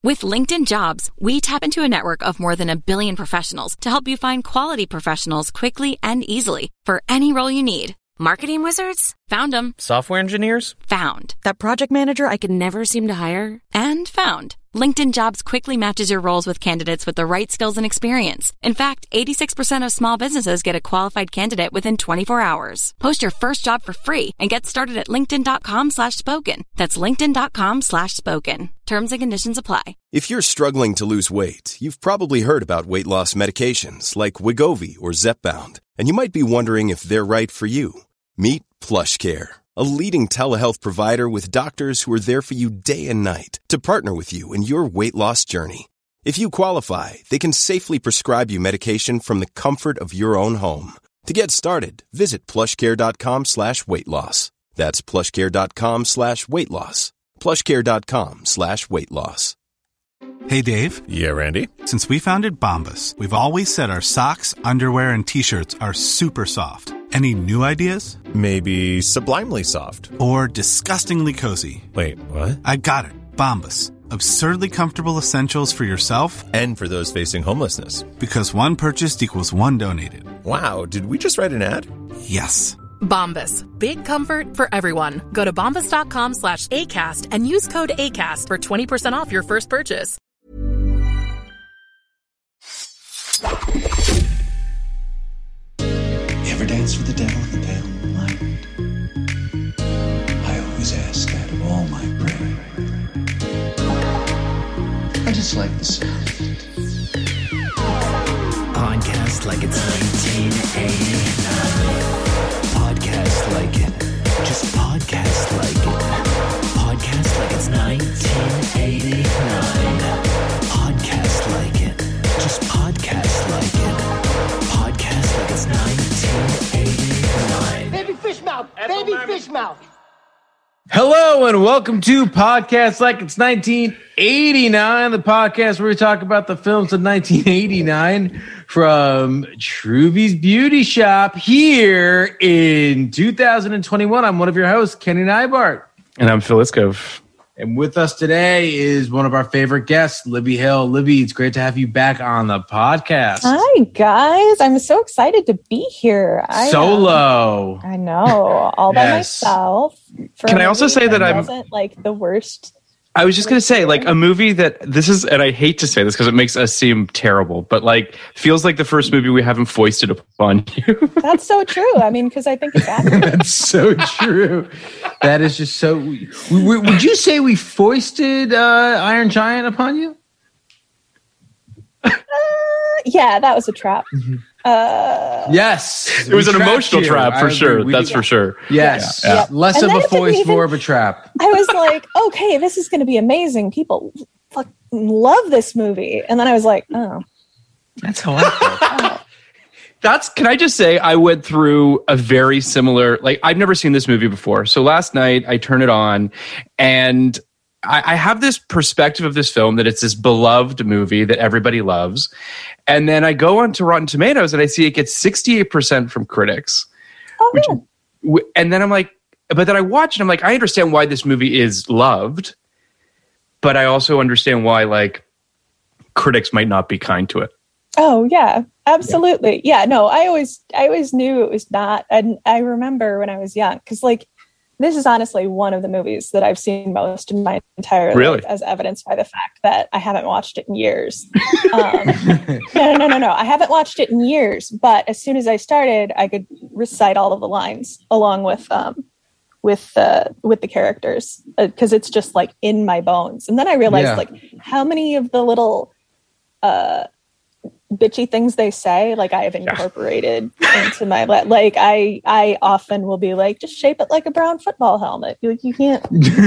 With LinkedIn Jobs, we tap into a network of more than 1 billion professionals to help you find quality professionals quickly and easily for any role you need. Marketing wizards? Found them. Software engineers? Found. That project manager I could never seem to hire? And found. LinkedIn Jobs quickly matches your roles with candidates with the right skills and experience. In fact, 86% of small businesses get a qualified candidate within 24 hours. Post your first job for free and get started at linkedin.com/spoken. That's linkedin.com/spoken. Terms and conditions apply. If you're struggling to lose weight, you've probably heard about weight loss medications like Wegovy or Zepbound, and you might be wondering if they're right for you. Meet PlushCare, a leading telehealth provider with doctors who are there for you day and night to partner with you in your weight loss journey. If you qualify, they can safely prescribe you medication from the comfort of your own home. To get started, visit plushcare.com/weightloss. That's plushcare.com/weightloss. plushcare.com/weightloss. Hey, Dave. Yeah, Randy. Since we founded Bombas, we've always said our socks, underwear, and T-shirts are super soft. Any new ideas? Maybe sublimely soft. Or disgustingly cozy. Wait, what? I got it. Bombas. Absurdly comfortable essentials for yourself and for those facing homelessness. Because one purchased equals one donated. Wow, did we just write an ad? Yes. Bombas. Big comfort for everyone. Go to bombas.com/ACAST and use code ACAST for 20% off your first purchase. You ever dance with the devil in the pale moonlight? I always ask that of all my prey. I just like the sound. Podcast like it's 1989. Podcast like it. Just podcast like it. Podcast like it's 1989. Podcast like it. Just podcast like it. Podcast like it's 1989. Baby fish mouth! Baby fish mouth! Hello and welcome to Podcast Like It's 1989, the podcast where we talk about the films of 1989 from Truby's Beauty Shop here in 2021. I'm one of your hosts, Kenny Neibart. And I'm Phil Iskov. And with us today is one of our favorite guests, Libby Hill. Libby, it's great to have you back on the podcast. Hi, guys. I'm so excited to be here. Solo. I know. All by myself. Can I also say that I wasn't like the worst. I was just going to say, like, a movie that this is, and I hate to say this because it makes us seem terrible, but like, feels like the first movie we haven't foisted upon you. That's so true. I mean, because I think it's accurate. That's so true. That is just so. Would you say we foisted Iron Giant upon you? Yeah, that was a trap. Mm-hmm. Yes, it was an emotional trap for sure. That's for sure. Yes, yeah. Less and of a foist, more of a trap. I was like, okay, this is going to be amazing. People fucking love this movie, and then I was like, oh, that's how I felt. Can I just say, I went through a very similar. Like, I've never seen this movie before, so last night I turned it on, and I have this perspective of this film that it's this beloved movie that everybody loves. And then I go onto Rotten Tomatoes and I see it gets 68% from critics. Oh, and then I'm like, but then I watch it, I'm like, I understand why this movie is loved, but I also understand why, like, critics might not be kind to it. Oh, yeah, absolutely. Yeah, no, I always knew it was not. And I remember when I was young, because, like, this is honestly one of the movies that I've seen most in my entire life, as evidenced by the fact that I haven't watched it in years. No. I haven't watched it in years, but as soon as I started, I could recite all of the lines along with the characters, because it's just like in my bones. And then I realized like how many of the little bitchy things they say, like, I have incorporated into my like I often will be like, just shape it like a brown football helmet. Like, you can't.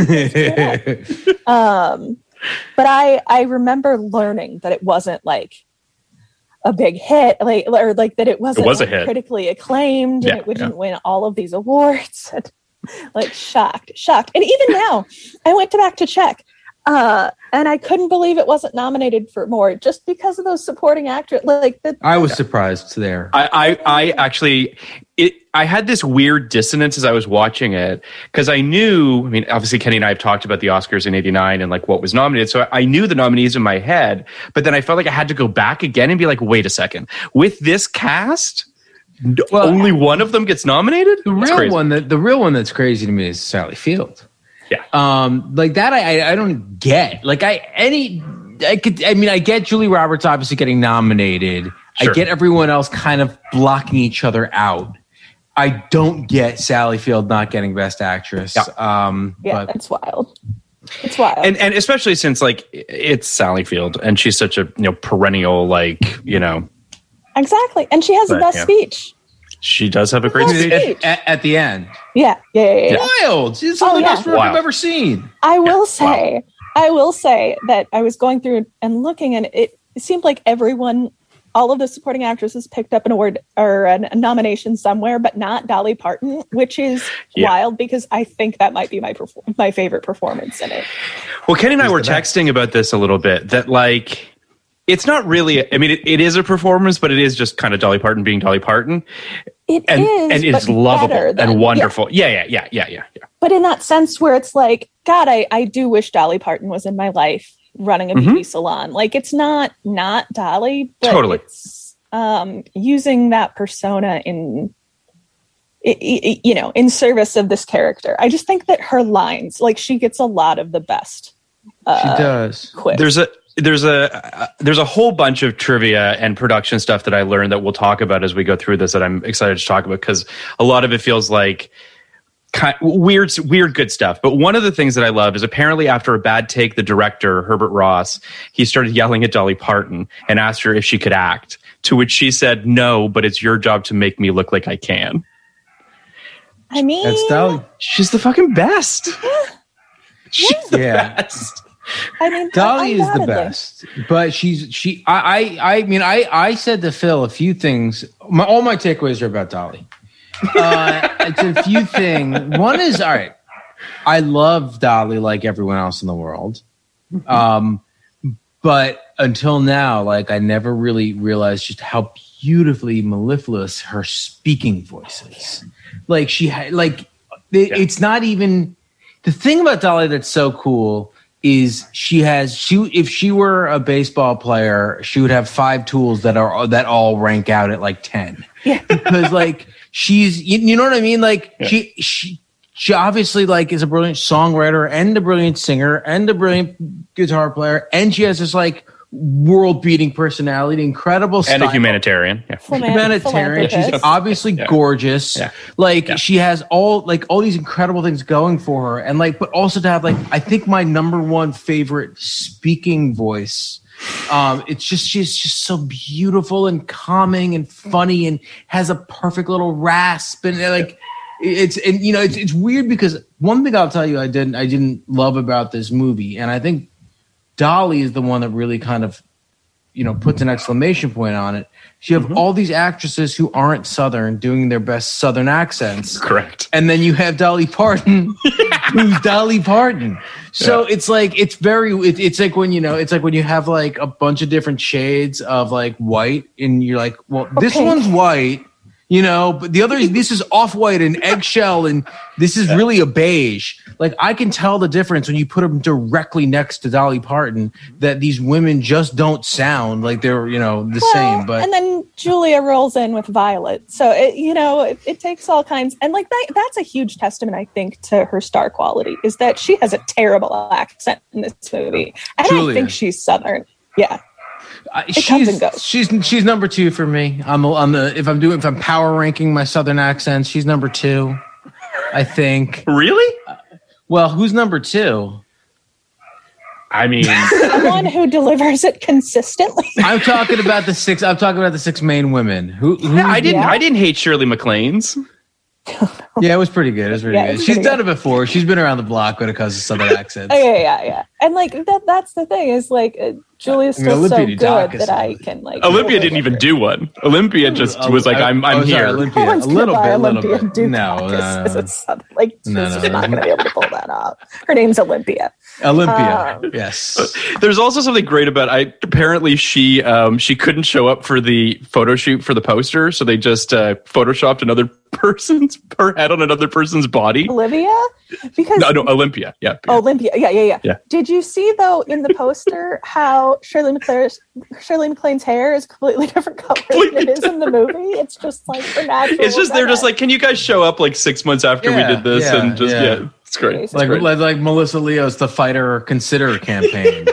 But I remember learning that it wasn't like a big hit, or like that it was a hit, critically acclaimed, and it didn't win all of these awards. Like, shocked. And even now, I went back to check. And I couldn't believe it wasn't nominated for more, just because of those supporting actors. Like, I was surprised there. I actually, I had this weird dissonance as I was watching it because I knew, I mean, obviously Kenny and I have talked about the Oscars in '89 and like what was nominated. So I knew the nominees in my head, but then I felt like I had to go back again and be like, wait a second, with this cast, only one of them gets nominated? The real one that's crazy to me is Sally Field. Yeah. Like that I don't get. Like I get Julie Roberts obviously getting nominated. Sure. I get everyone else kind of blocking each other out. I don't get Sally Field not getting Best Actress. Yeah, but that's wild. It's wild. And especially since like it's Sally Field and she's such a perennial Exactly. And she has the best speech. She does have a great speech at the end. Yeah. Wild. It's the best work I've ever seen. I will say that I was going through and looking, and it seemed like all of the supporting actresses picked up an award or a nomination somewhere, but not Dolly Parton, which is wild because I think that might be my favorite performance in it. Well, Kenny and I were texting about this a little bit, that like, it's not really, I mean, it is a performance, but it is just kind of Dolly Parton being Dolly Parton. And it's lovable and wonderful. Yeah. But in that sense where it's like, God, I do wish Dolly Parton was in my life running a beauty salon. Like, it's not Dolly, but totally. It's using that persona in service of this character. I just think that her lines, like, she gets a lot of the best. She does. Quips. There's a whole bunch of trivia and production stuff that I learned that we'll talk about as we go through this that I'm excited to talk about, because a lot of it feels like weird good stuff. But one of the things that I love is apparently after a bad take, the director, Herbert Ross, he started yelling at Dolly Parton and asked her if she could act, to which she said, "No, but it's your job to make me look like I can." I mean, that's Dolly. She's the fucking best. She's the best. I mean, Dolly is the best, but I said to Phil a few things. All my takeaways are about Dolly. It's a few things. One is, all right, I love Dolly like everyone else in the world. But until now, like, I never really realized just how beautifully mellifluous her speaking voice is. Like, it's not even the thing about Dolly that's so cool is if she were a baseball player, she would have 5 tools that all rank out at like 10. Yeah. Because like she's, you know what I mean? Like she obviously like is a brilliant songwriter and a brilliant singer and a brilliant guitar player, and she has this like world-beating personality, incredible style. And a humanitarian. Yeah. Humanitarian. She's obviously gorgeous. Yeah. Like she has all these incredible things going for her. And like, but also to have like, I think my number one favorite speaking voice. She's just so beautiful and calming and funny and has a perfect little rasp. And like, it's weird because one thing I'll tell you I didn't love about this movie, and I think Dolly is the one that really kind of, puts an exclamation point on it. You have all these actresses who aren't Southern doing their best Southern accents. Correct. And then you have Dolly Parton, who's Dolly Parton. So it's like, it's like when, it's like when you have like a bunch of different shades of like white and you're like, well, this one's white. But the other, this is off-white and eggshell, and this is really a beige. Like, I can tell the difference when you put them directly next to Dolly Parton, that these women just don't sound like they're, the same. But and then Julia rolls in with Violet. So, it takes all kinds. And like that's a huge testament, I think, to her star quality, is that she has a terrible accent in this movie. And Julia. I think she's Southern. Yeah. She's number 2 for me. If I'm power ranking my Southern accents, she's number 2, I think. Really? Well, who's number 2? I mean, someone who delivers it consistently. I'm talking about the 6 main women. I didn't hate Shirley MacLaine's. Yeah, it was pretty good. She's done it before. She's been around the block when it comes to Southern accents. Yeah. And like that's the thing is like Julia's still so good that I can like. Olympia didn't even do one. Olympia just was like, I'm here. Olympia. A little bit. No. She's not going to be able to pull that off. Her name's Olympia. Yes. There's also something great about apparently she couldn't show up for the photo shoot for the poster, so they just photoshopped her head on another person's body. Olivia? Because no, Olympia. Yeah. Olympia. Yeah. Did you see though in the poster how Shirley MacLaine's hair is completely different color than it is in the movie? It's just like her natural. It's just they're just like, can you guys show up like 6 months after we did this and just it's great. It's like great. like Melissa Leo's "The Fighter or Consider" campaign.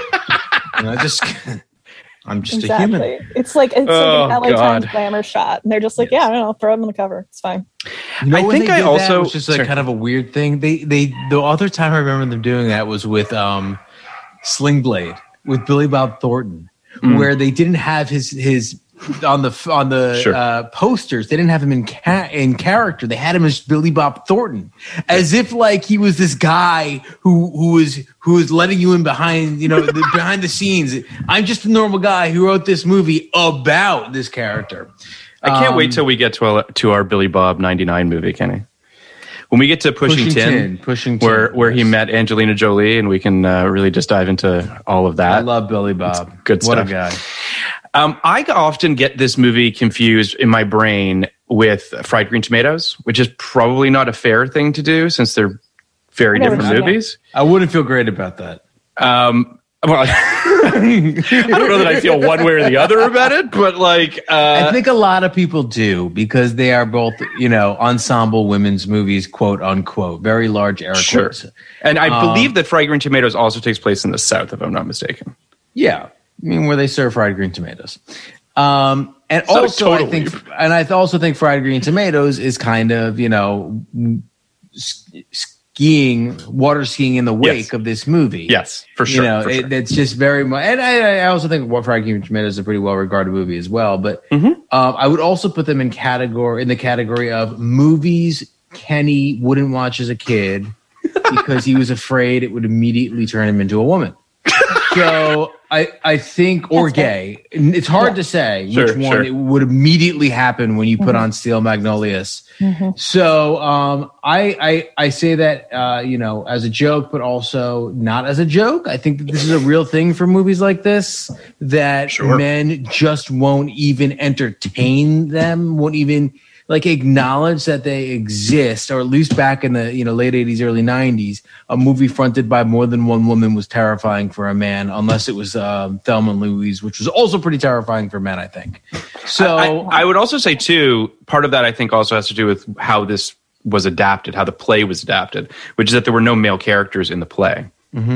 I'm just a human. It's like an LA Times glamour shot, and they're just like, I don't know, throw them on the cover. It's fine. I think I also, which is like kind of a weird thing. The other time I remember them doing that was with Sling Blade with Billy Bob Thornton, where they didn't have his on the posters. They didn't have him in character. They had him as Billy Bob Thornton, as if like he was this guy who was letting you in behind behind the scenes. I'm just a normal guy who wrote this movie about this character. I can't wait till we get to our Billy Bob 99 movie, Kenny. When we get to Pushing Tin, where he met Angelina Jolie, and we can really just dive into all of that. I love Billy Bob. Good stuff. What a guy. I often get this movie confused in my brain with Fried Green Tomatoes, which is probably not a fair thing to do since they're very different movies. I wouldn't feel great about that. Well, I don't know that I feel one way or the other about it, but like I think a lot of people do because they are both, ensemble women's movies, quote unquote, very large air quotes. And I believe that Fried Green Tomatoes also takes place in the South, if I'm not mistaken. Yeah. I mean, where they serve fried green tomatoes. I also think fried green tomatoes is kind of, water skiing in the wake of this movie. Yes, for sure. It's just very much, and I also think fried green tomatoes is a pretty well regarded movie as well. But I would also put them in the category of movies Kenny wouldn't watch as a kid because he was afraid it would immediately turn him into a woman. So I think, or gay. It's hard to say which one it would immediately happen when you put on Steel Magnolias. So I say that as a joke, but also not as a joke. I think that this is a real thing for movies like this, that men just won't even entertain them, won't even like acknowledge that they exist, or at least back in the late 80s, early 90s, a movie fronted by more than one woman was terrifying for a man, unless it was Thelma and Louise, which was also pretty terrifying for men, I think. So I would also say too, part of that I think also has to do with how this was adapted, how the play was adapted, which is that there were no male characters in the play.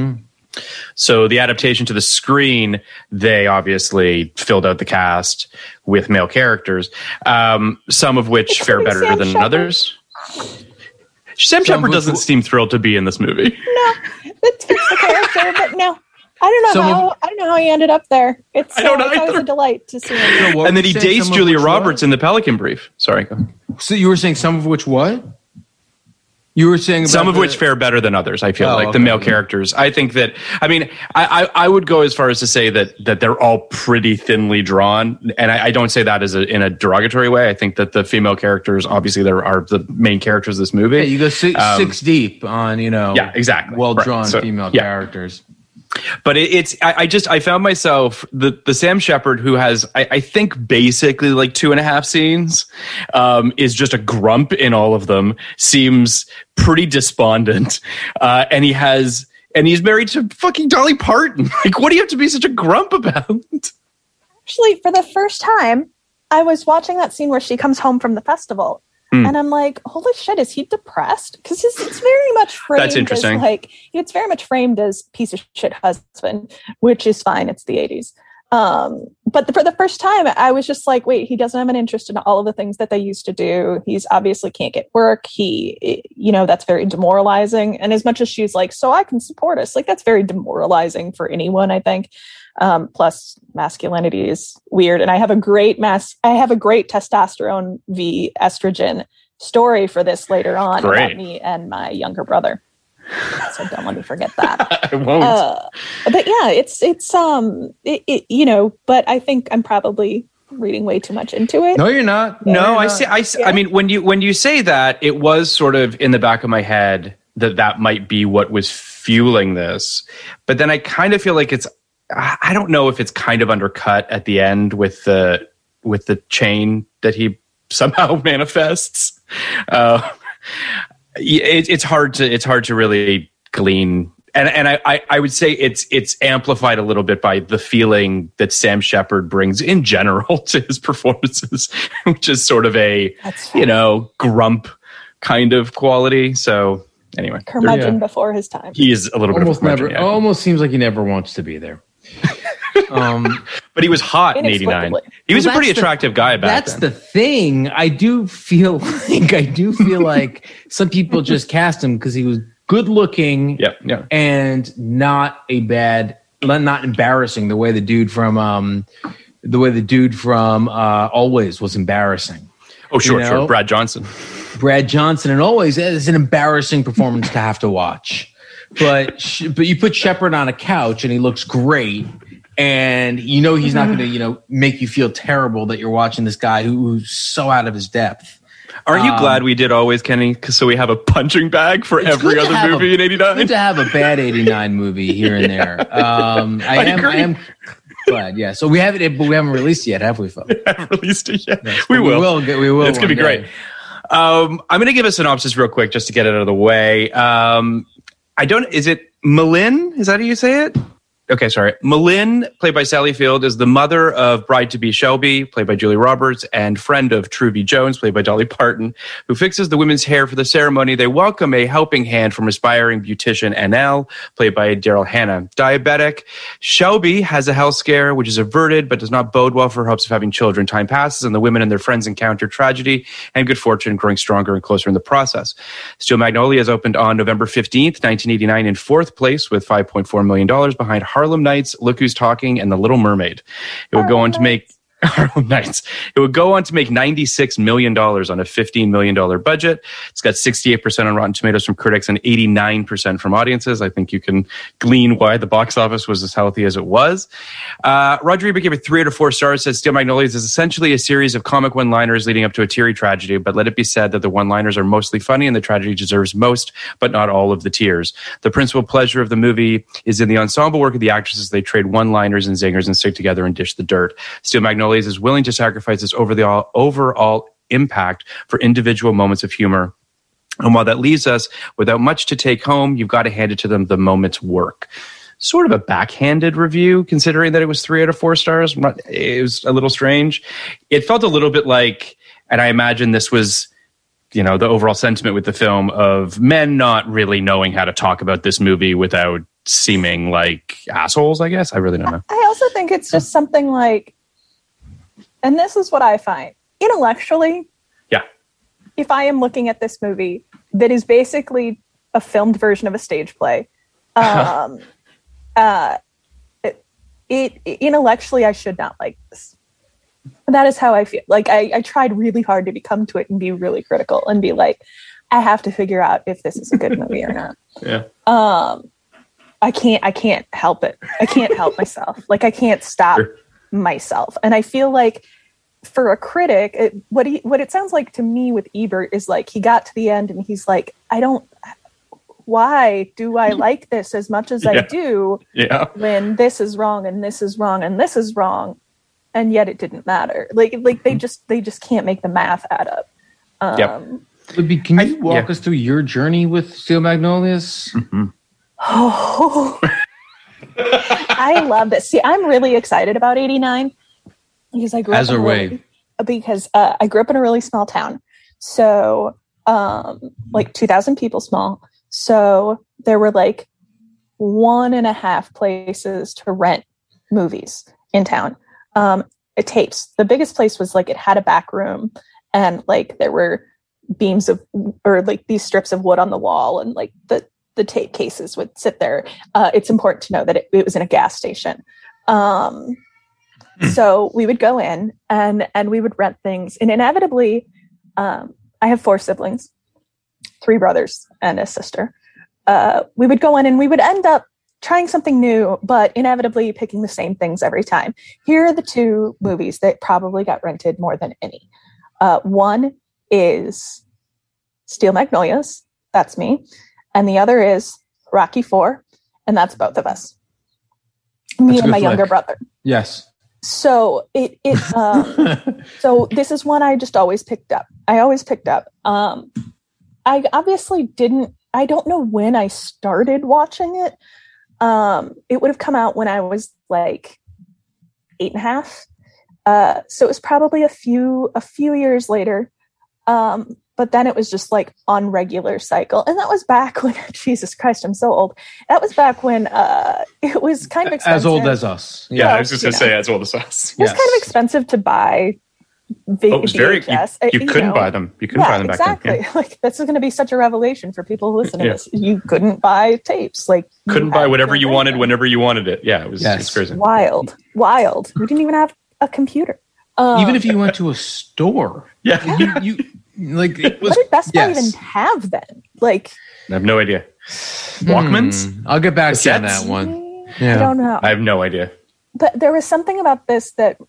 So the adaptation to the screen, they obviously filled out the cast with male characters, some of which fare better than others. Sam Shepard doesn't seem thrilled to be in this movie. No, it fits the character, but no. I don't know how he ended up there. It's always a delight to see him. And then he dates Julia Roberts in The Pelican Brief. Sorry. Go. So you were saying some of which what? You were saying about some of which fare better than others. I feel the male characters. I think that. I mean, I would go as far as to say that they're all pretty thinly drawn, and I don't say that in a derogatory way. I think that the female characters, obviously, there are the main characters of this movie. Yeah, you go six deep on exactly well drawn female characters. But I found myself the Sam Shepard, who has I think basically like 2.5 scenes, is just a grump in all of them. Seems pretty despondent, and he's married to fucking Dolly Parton. Like, what do you have to be such a grump about? Actually, for the first time, I was watching that scene where she comes home from the festival. And I'm like, holy shit, is he depressed? Because it's very much framed. That's interesting. As it's very much framed as piece of shit husband, which is fine. It's the 80s. But for the first time, I was just like, wait, he doesn't have an interest in all of the things that they used to do. He's obviously can't get work. That's very demoralizing. And as much as she's like, so I can support us, like that's very demoralizing for anyone, I think. Plus masculinity is weird. And I have a great testosterone v estrogen story for this later on about me and my younger brother. So don't let me forget that. I won't. But yeah, it's you know, but I think I'm probably reading way too much into it. No, you're not. I see. I mean, when you say that, it was sort of in the back of my head that might be what was fueling this. But then I kind of feel like I don't know if it's kind of undercut at the end with the chain that he somehow manifests. It's hard to really glean. And I would say it's amplified a little bit by the feeling that Sam Shepard brings in general to his performances, which is sort of a, grump kind of quality. So anyway. Curmudgeon before his time. He is a little almost bit of a curmudgeon, almost seems like he never wants to be there. But he was hot in 89. He was a pretty attractive guy back then. That's the thing. I do feel like some people just cast him because he was good looking and not embarrassing the way the dude from Always was embarrassing. Oh, sure. Brad Johnson, and Always is an embarrassing performance to have to watch. But you put Shepard on a couch and he looks great, and you know he's not going to make you feel terrible that you're watching this guy who's so out of his depth. Aren't you glad we did Always, Kenny? So we have a punching bag for every other movie in 89? Good to have a bad 89 movie here and there. I am glad, yeah. So we have it, but we haven't released it yet, have we, folks? We haven't released it yet. Yes, we will. We will. It's going to be great. I'm going to give a synopsis real quick just to get it out of the way. Is it Malin? Is that how you say it? Okay, sorry. Malin, played by Sally Field, is the mother of bride-to-be Shelby, played by Julie Roberts, and friend of Truvy Jones, played by Dolly Parton, who fixes the women's hair for the ceremony. They welcome a helping hand from aspiring beautician NL, played by Daryl Hannah. Diabetic, Shelby has a health scare, which is averted, but does not bode well for her hopes of having children. Time passes, and the women and their friends encounter tragedy and good fortune, growing stronger and closer in the process. Steel Magnolias opened on November 15th, 1989, in fourth place with $5.4 million behind Harlem Nights, Look Who's Talking, and The Little Mermaid. It would go on to make Harlem Nights. It would go on to make $96 million on a $15 million budget. It's got 68% on Rotten Tomatoes from critics and 89% from audiences. I think you can glean why the box office was as healthy as it was. Roger Ebert gave it 3 out of 4 stars, says Steel Magnolias is essentially a series of comic one-liners leading up to a teary tragedy, but let it be said that the one-liners are mostly funny and the tragedy deserves most, but not all of the tears. The principal pleasure of the movie is in the ensemble work of the actresses. They trade one-liners and zingers and stick together and dish the dirt. Steel Magnolias is willing to sacrifice its overall impact for individual moments of humor. And while that leaves us without much to take home, you've got to hand it to them the moment's work. Sort of a backhanded review, considering that it was 3 out of 4 stars. It was a little strange. It felt a little bit like, and I imagine this was, the overall sentiment with the film of men not really knowing how to talk about this movie without seeming like assholes, I guess. I really don't know. I also think it's just something like, and this is what I find intellectually. Yeah. If I am looking at this movie that is basically a filmed version of a stage play, intellectually, I should not like this. And that is how I feel. Like I tried really hard to come to it and be really critical and be like, I have to figure out if this is a good movie or not. Yeah. I can't help it. I can't help myself. Like I can't stop myself. And I feel like for a critic, what it sounds like to me with Ebert is like he got to the end and he's like, why do I like this as much as I do when this is wrong and this is wrong and this is wrong, and yet it didn't matter. Like they just can't make the math add up. Libby, can you walk us through your journey with Steel Magnolias? Mm-hmm. Oh, I love this. See, I'm really excited about 89 because I grew up I grew up in a really small town. So, like 2,000 people small. So there were like 1.5 places to rent movies in town. Tapes. The biggest place was like, it had a back room and like there were beams or like these strips of wood on the wall, and like the tape cases would sit there. It's important to know that it was in a gas station. So we would go in and we would rent things, and inevitably, I have 4 siblings, 3 brothers and a sister. we would go in and we would end up trying something new, but inevitably picking the same things every time. Here are the two movies that probably got rented more than any. One is Steel Magnolias. That's me. And the other is Rocky IV. And that's both of us. Me and my younger brother. Yes. So so this is one I just always picked up. I obviously I don't know when I started watching it. It would have come out when I was like 8.5. So it was probably a few years later. But then it was just like on regular cycle. And that was back when, Jesus Christ, I'm so old. That was back when it was kind of expensive. As old as us. Yeah, I was just going to say as old as us. It was kind of expensive to buy VHS. You couldn't buy them. You couldn't buy them back exactly. then. Yeah. Like, this is going to be such a revelation for people who listen to this. You couldn't buy tapes. Like, couldn't buy whatever you wanted whenever you wanted it. Yeah, it was crazy. Wild. We didn't even have a computer. Even if you went to a store. Yeah. You like, it was, what did Best Buy even have then? Like, I have no idea. Walkmans? I'll get back to you on that one. Yeah. I don't know. I have no idea. But there was something about this that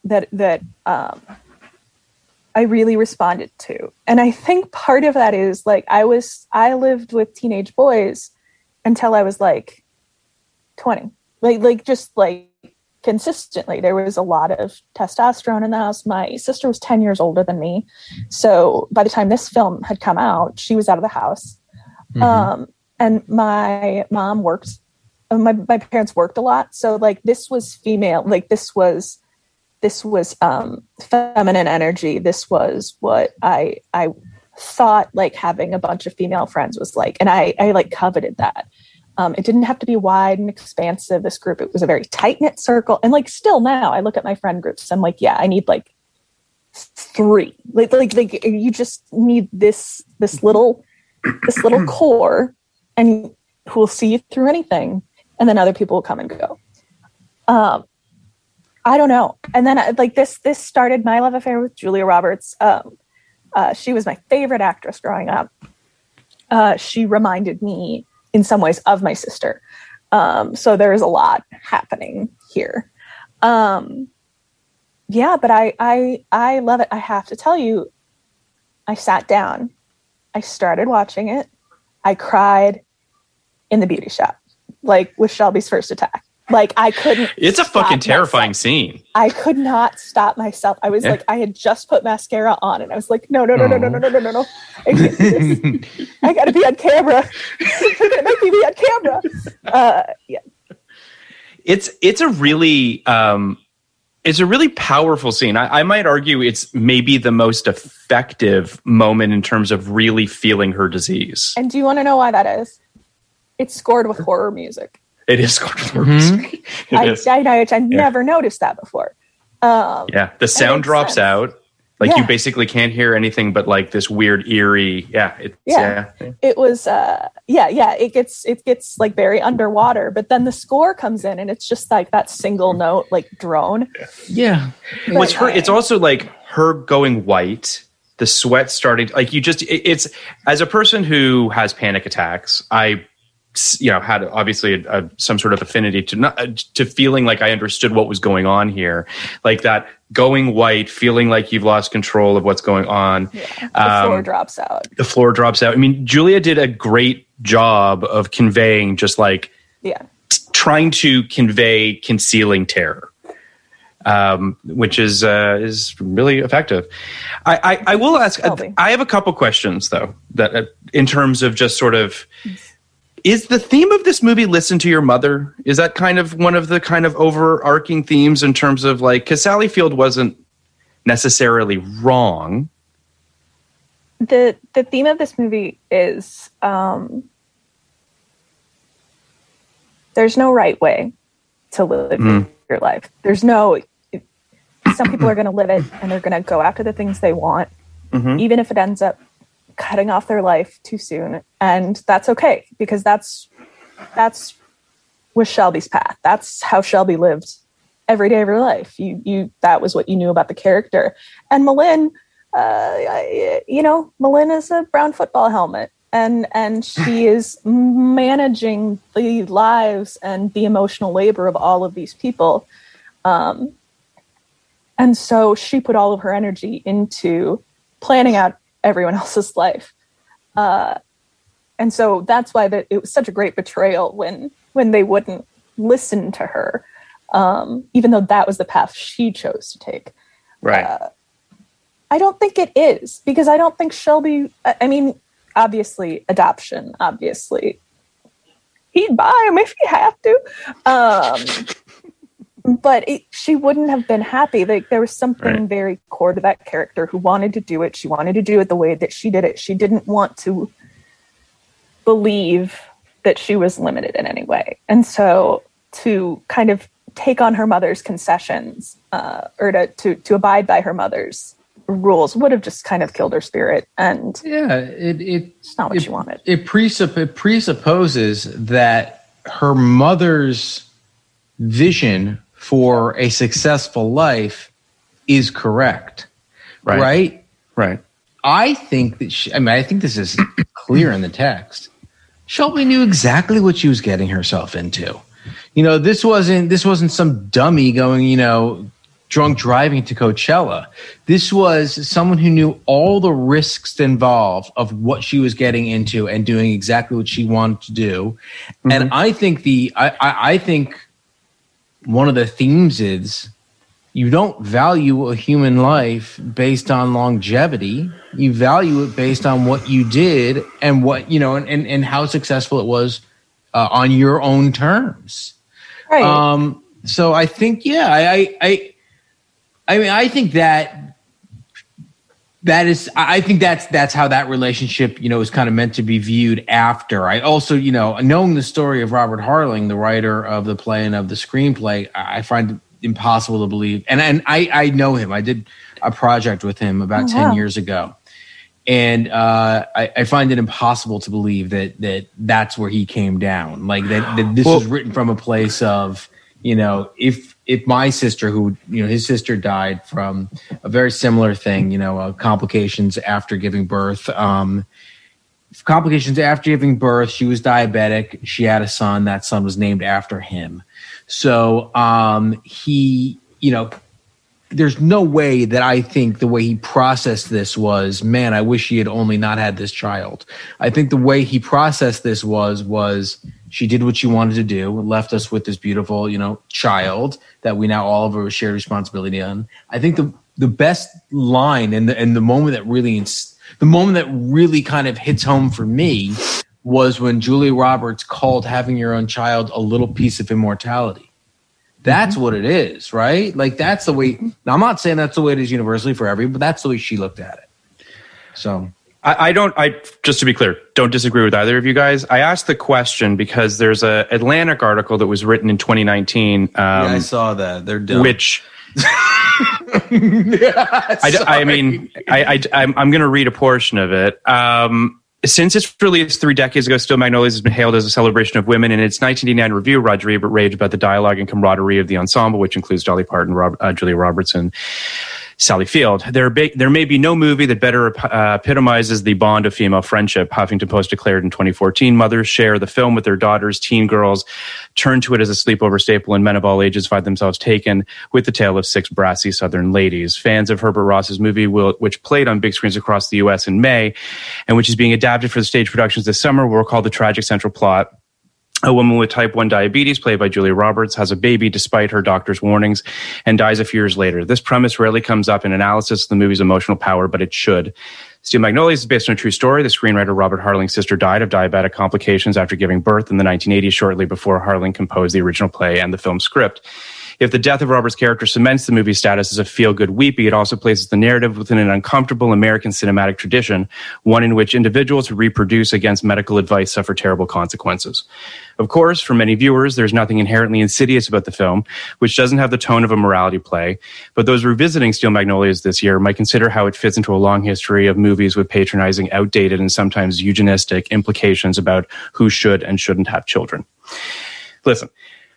I really responded to. And I think part of that is like I lived with teenage boys until I was like 20. Like just like consistently. There was a lot of testosterone in the house. My sister was 10 years older than me. So by the time this film had come out, she was out of the house. Mm-hmm. And my mom worked. My parents worked a lot. So like this was female, like this was feminine energy. This was what I thought like having a bunch of female friends was like. And I like coveted that. It didn't have to be wide and expansive. This group, it was a very tight knit circle. And like still now I look at my friend groups. I'm like, yeah, I need like 3, like you just need this little core and who will see you through anything. And then other people will come and go. I don't know. And then like this started my love affair with Julia Roberts. She was my favorite actress growing up. She reminded me in some ways of my sister. So there's a lot happening here. Yeah, but I love it. I have to tell you, I sat down, I started watching it. I cried in the beauty shop, like with Shelby's first attack. Like I couldn't. It's a fucking terrifying scene. I could not stop myself. I was like, I had just put mascara on, and I was like, no. I can't do this. I got to be on camera. They're gonna make me be on camera. Yeah. It's a really powerful scene. I might argue it's maybe the most effective moment in terms of really feeling her disease. And do you want to know why that is? It's scored with horror music. It is scored with horror music. I never noticed that before. The sound drops out. Like you basically can't hear anything but like this weird eerie. It was. It gets like very underwater, but then the score comes in and it's just like that single note like drone. Yeah. What's her? It's also like her going white. The sweat starting. Like you just. It's as a person who has panic attacks. I had obviously some sort of affinity to feeling like I understood what was going on here, like that going white, feeling like you've lost control of what's going on. Yeah, the floor drops out. The floor drops out. I mean, Julia did a great job of conveying just like trying to convey concealing terror, which is really effective. I will ask. I have a couple questions though that in terms of just sort of. Is the theme of this movie "Listen to Your Mother"? Is that kind of one of the kind of overarching themes in terms of like, because Sally Field wasn't necessarily wrong. The theme of this movie is there's no right way to live your life. There's no. Some people are going to live it and they're going to go after the things they want, even if it ends up cutting off their life too soon, and that's okay because that's was Shelby's path. That's how Shelby lived every day of her life. You that was what you knew about the character. And Malin, Malin is a brown football helmet. and she is managing the lives and the emotional labor of all of these people. And so she put all of her energy into planning out everyone else's life. And so that's why it was such a great betrayal when they wouldn't listen to her, even though that was the path she chose to take. Right. I don't think it is, because I don't think Shelby, I mean, obviously adoption, obviously he'd buy him if he had to. But she wouldn't have been happy. Like, there was something very core to that character who wanted to do it. She wanted to do it the way that she did it. She didn't want to believe that she was limited in any way. And so to kind of take on her mother's concessions, or to abide by her mother's rules, would have just kind of killed her spirit. And it's not what she wanted. It presupposes that her mother's vision for a successful life is correct. Right. I think that I think this is clear in the text. Shelby knew exactly what she was getting herself into. This wasn't some dummy going, drunk driving to Coachella. This was someone who knew all the risks involved of what she was getting into and doing exactly what she wanted to do. Mm-hmm. And I think I think one of the themes is you don't value a human life based on longevity. You value it based on what you did and what, and how successful it was on your own terms. Right. So I think, I think that's how that relationship, is kind of meant to be viewed after. I also, knowing the story of Robert Harling, the writer of the play and of the screenplay, I find it impossible to believe. And I know him. I did a project with him about 10 years ago. And I find it impossible to believe that's where he came down. Like that this was written from a place of, if my sister, who, his sister died from a very similar thing, complications after giving birth. She was diabetic. She had a son. That son was named after him. So he, there's no way that I think the way he processed this was, man, I wish he had only not had this child. I think the way he processed this was she did what she wanted to do, left us with this beautiful, child that we now all have a shared responsibility on. I think the best line and the moment that really kind of hits home for me was when Julia Roberts called having your own child a little piece of immortality. That's what it is, right? Like, that's the way. Now, I'm not saying that's the way it is universally for everybody, but that's the way she looked at it. So I just to be clear, don't disagree with either of you guys. I asked the question because there's a Atlantic article that was written in 2019. I saw that. They're dumb. Which I'm going to read a portion of it. Since its release 3 decades ago, Steel Magnolias has been hailed as a celebration of women. In its 1989 review, Roger Ebert raved about the dialogue and camaraderie of the ensemble, which includes Dolly Parton, Julia Roberts, and Sally Field. There may be no movie that better epitomizes the bond of female friendship, Huffington Post declared in 2014. Mothers share the film with their daughters. Teen girls turn to it as a sleepover staple, and men of all ages find themselves taken with the tale of 6 brassy Southern ladies. Fans of Herbert Ross's movie, which played on big screens across the U.S. in May, and which is being adapted for the stage productions this summer, will recall the tragic central plot. A woman with type 1 diabetes, played by Julia Roberts, has a baby despite her doctor's warnings and dies a few years later. This premise rarely comes up in analysis of the movie's emotional power, but it should. Steel Magnolias is based on a true story. The screenwriter Robert Harling's sister died of diabetic complications after giving birth in the 1980s, shortly before Harling composed the original play and the film script. If the death of Robert's character cements the movie's status as a feel-good weepy, it also places the narrative within an uncomfortable American cinematic tradition, one in which individuals who reproduce against medical advice suffer terrible consequences. Of course, for many viewers, there's nothing inherently insidious about the film, which doesn't have the tone of a morality play, but those revisiting Steel Magnolias this year might consider how it fits into a long history of movies with patronizing, outdated, and sometimes eugenistic implications about who should and shouldn't have children. Listen,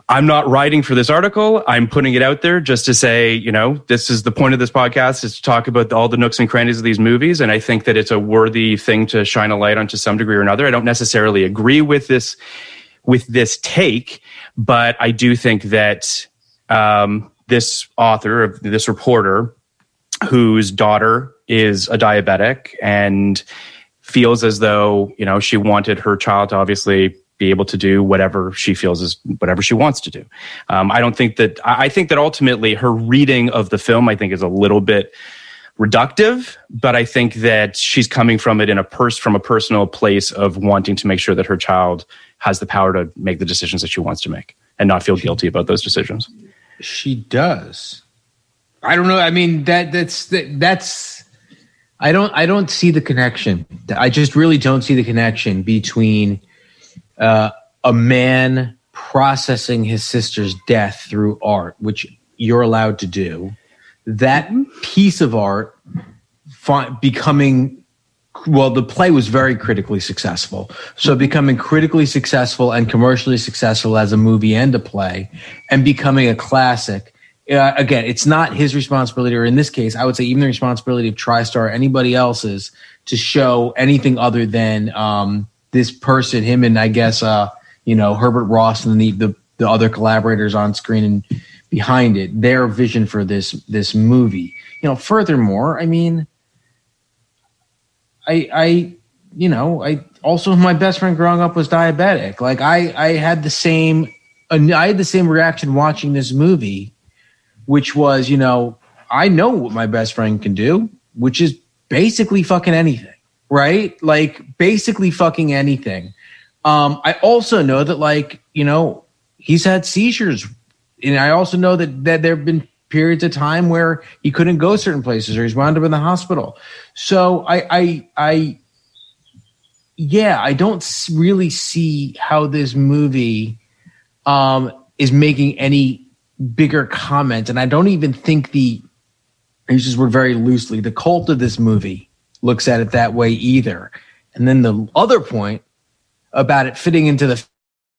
I'm not writing for this article. I'm putting it out there just to say, you know, this is the point of this podcast, is to talk about all the nooks and crannies of these movies. And I think that it's a worthy thing to shine a light on to some degree or another. I don't necessarily agree with this take, but I do think that this author, of this reporter, whose daughter is a diabetic and feels as though, you know, she wanted her child to obviously be able to do whatever she feels is whatever she wants to do. I think that ultimately her reading of the film, I think, is a little bit reductive, but I think that she's coming from it from a personal place of wanting to make sure that her child has the power to make the decisions that she wants to make and not feel guilty about those decisions. She does. I don't know. I mean, that's. I don't see the connection. I just really don't see the connection between a man processing his sister's death through art, which you're allowed to do. That piece of art becoming, well, the play was very critically successful. So becoming critically successful and commercially successful as a movie and a play, and becoming a classic. Again, it's not his responsibility, or in this case, I would say even the responsibility of TriStar or anybody else's, to show anything other than this person, him and I guess, Herbert Ross and the other collaborators on screen and behind it, their vision for this movie. You know, furthermore, I mean, I also, my best friend growing up was diabetic. Like I had the same reaction watching this movie, which was, you know, I know what my best friend can do, which is basically fucking anything, right? Like basically fucking anything. I also know that, like, you know, he's had seizures, and I also know that there have been periods of time where he couldn't go certain places or he's wound up in the hospital. So I don't really see how this movie is making any bigger comment. And I don't even think I use this word very loosely, the cult of this movie looks at it that way either. And then the other point about it fitting into the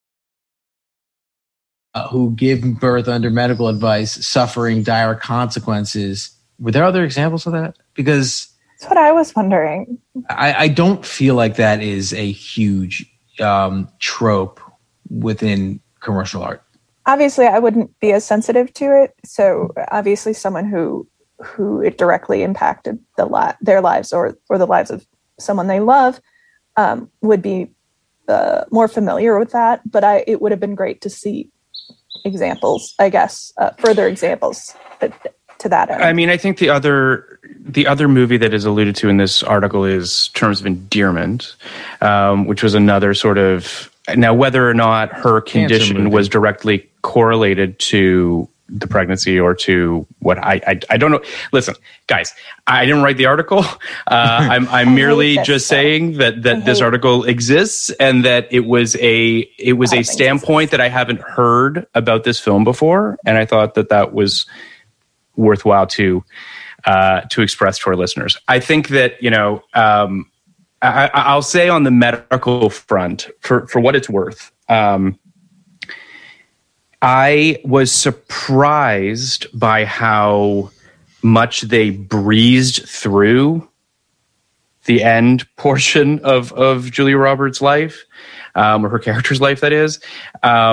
who give birth under medical advice, suffering dire consequences. Were there other examples of that? Because that's what I was wondering. I don't feel like that is a huge trope within commercial art. Obviously, I wouldn't be as sensitive to it. So obviously someone who it directly impacted their lives or the lives of someone they love would be more familiar with that. But it would have been great to see examples, I guess, further examples to that end. I mean, I think the other movie that is alluded to in this article is Terms of Endearment, which was another sort of, now whether or not her condition was directly correlated to the pregnancy or to what I don't know. Listen, guys, I didn't write the article. I'm merely just saying that this article exists and that it was a standpoint that I haven't heard about this film before, and I thought that was worthwhile to express to our listeners. I think that, you know, I'll say on the medical front, for what it's worth, I was surprised by how much they breezed through the end portion of Julia Roberts' life, or her character's life, that is. I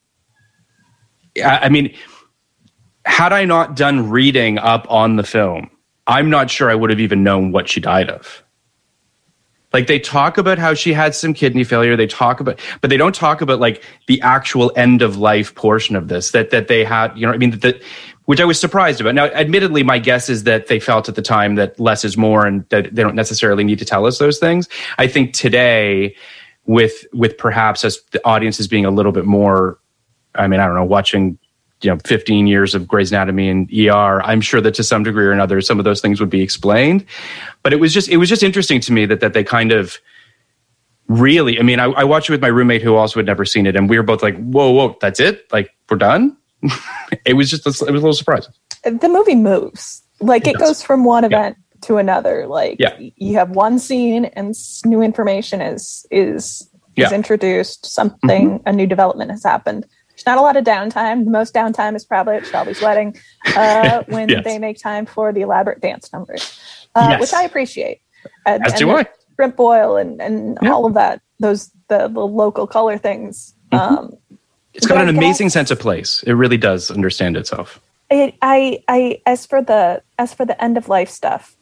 mean, had I not done reading up on the film, I'm not sure I would have even known what she died of. Like, they talk about how she had some kidney failure. But they don't talk about like the actual end of life portion of this that they had, you know what I mean? Which I was surprised about. Now, admittedly, my guess is that they felt at the time that less is more and that they don't necessarily need to tell us those things. I think today, with perhaps as the audience is being a little bit more, I mean, I don't know, watching, you know, 15 years of Grey's Anatomy and ER, I'm sure that to some degree or another, some of those things would be explained. But it was just interesting to me that they kind of really, I mean, I watched it with my roommate who also had never seen it, and we were both like, whoa, that's it? Like, we're done? It was a little surprising. The movie moves. Like, it goes from one event to another. Like, you have one scene and new information is introduced, something, a new development has happened. There's not a lot of downtime. The most downtime is probably at Shelby's wedding when they make time for the elaborate dance numbers, which I appreciate. As do I. Shrimp boil and all of that. The local color things. It's got an amazing sense of place. It really does understand itself. As for the end of life stuff,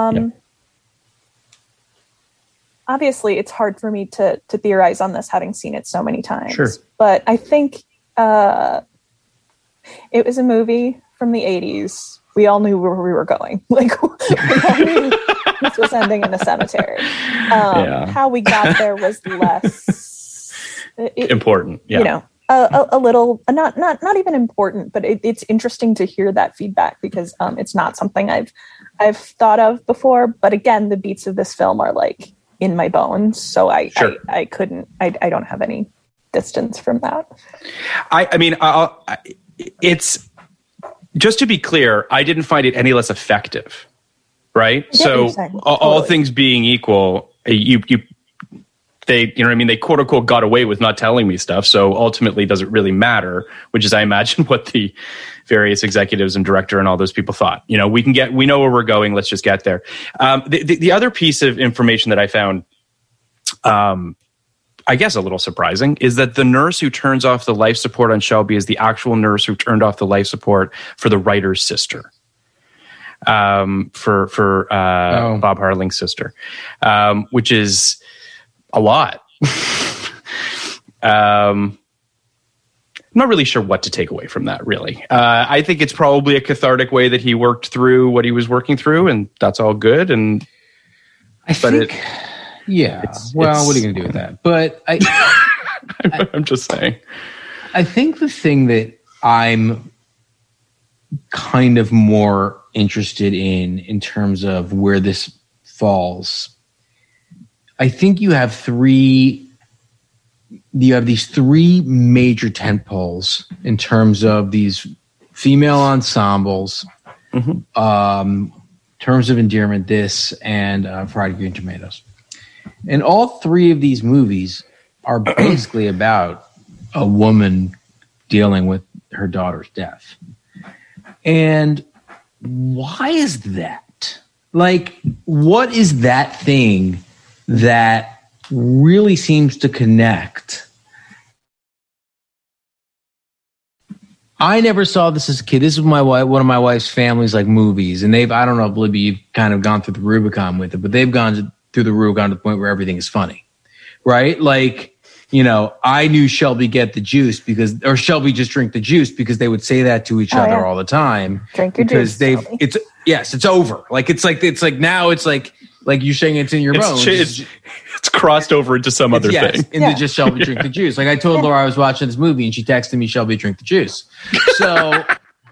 obviously it's hard for me to theorize on this, having seen it so many times. Sure. But I think it was a movie from the 80s. We all knew where we were going. Like, we all knew this was ending in a cemetery. How we got there was less important. Yeah. You know, a little not even important, but it's interesting to hear that feedback because it's not something I've thought of before. But again, the beats of this film are like in my bones, so I don't have any distance from that. I mean, it's just to be clear, I didn't find it any less effective, right? So all things being equal, they, you know what I mean? They quote unquote got away with not telling me stuff. So ultimately, does it really matter? Which is, I imagine, what the various executives and director and all those people thought. You know, we know where we're going. Let's just get there. The other piece of information that I found, I guess a little surprising, is that the nurse who turns off the life support on Shelby is the actual nurse who turned off the life support for the writer's sister. For Bob Harling's sister, which is a lot. I'm not really sure what to take away from that, really. I think it's probably a cathartic way that he worked through what he was working through, and that's all good. And what are you going to do with that? But I'm just saying. I think the thing that I'm kind of more interested in terms of where this falls, I think you have these three major tentpoles in terms of these female ensembles, Terms of Endearment, this, and Fried Green Tomatoes. And all three of these movies are basically about a woman dealing with her daughter's death. And why is that? Like, what is that thing that really seems to connect? I never saw this as a kid. This is one of my wife's family's like movies, and I don't know if Libby, you've kind of gone through the Rubicon with it, but they've gone through the Rubicon to the point where everything is funny, right? Like, you know, I knew Shelby get the juice or Shelby just drink the juice, because they would say that to each other all the time. Drink your juice. Because it's over. Like it's like now it's like you're saying it's in your bones. It's crossed over into some other thing. Into just Shelby drink the juice. Like I told Laura I was watching this movie and she texted me, Shelby drink the juice. So,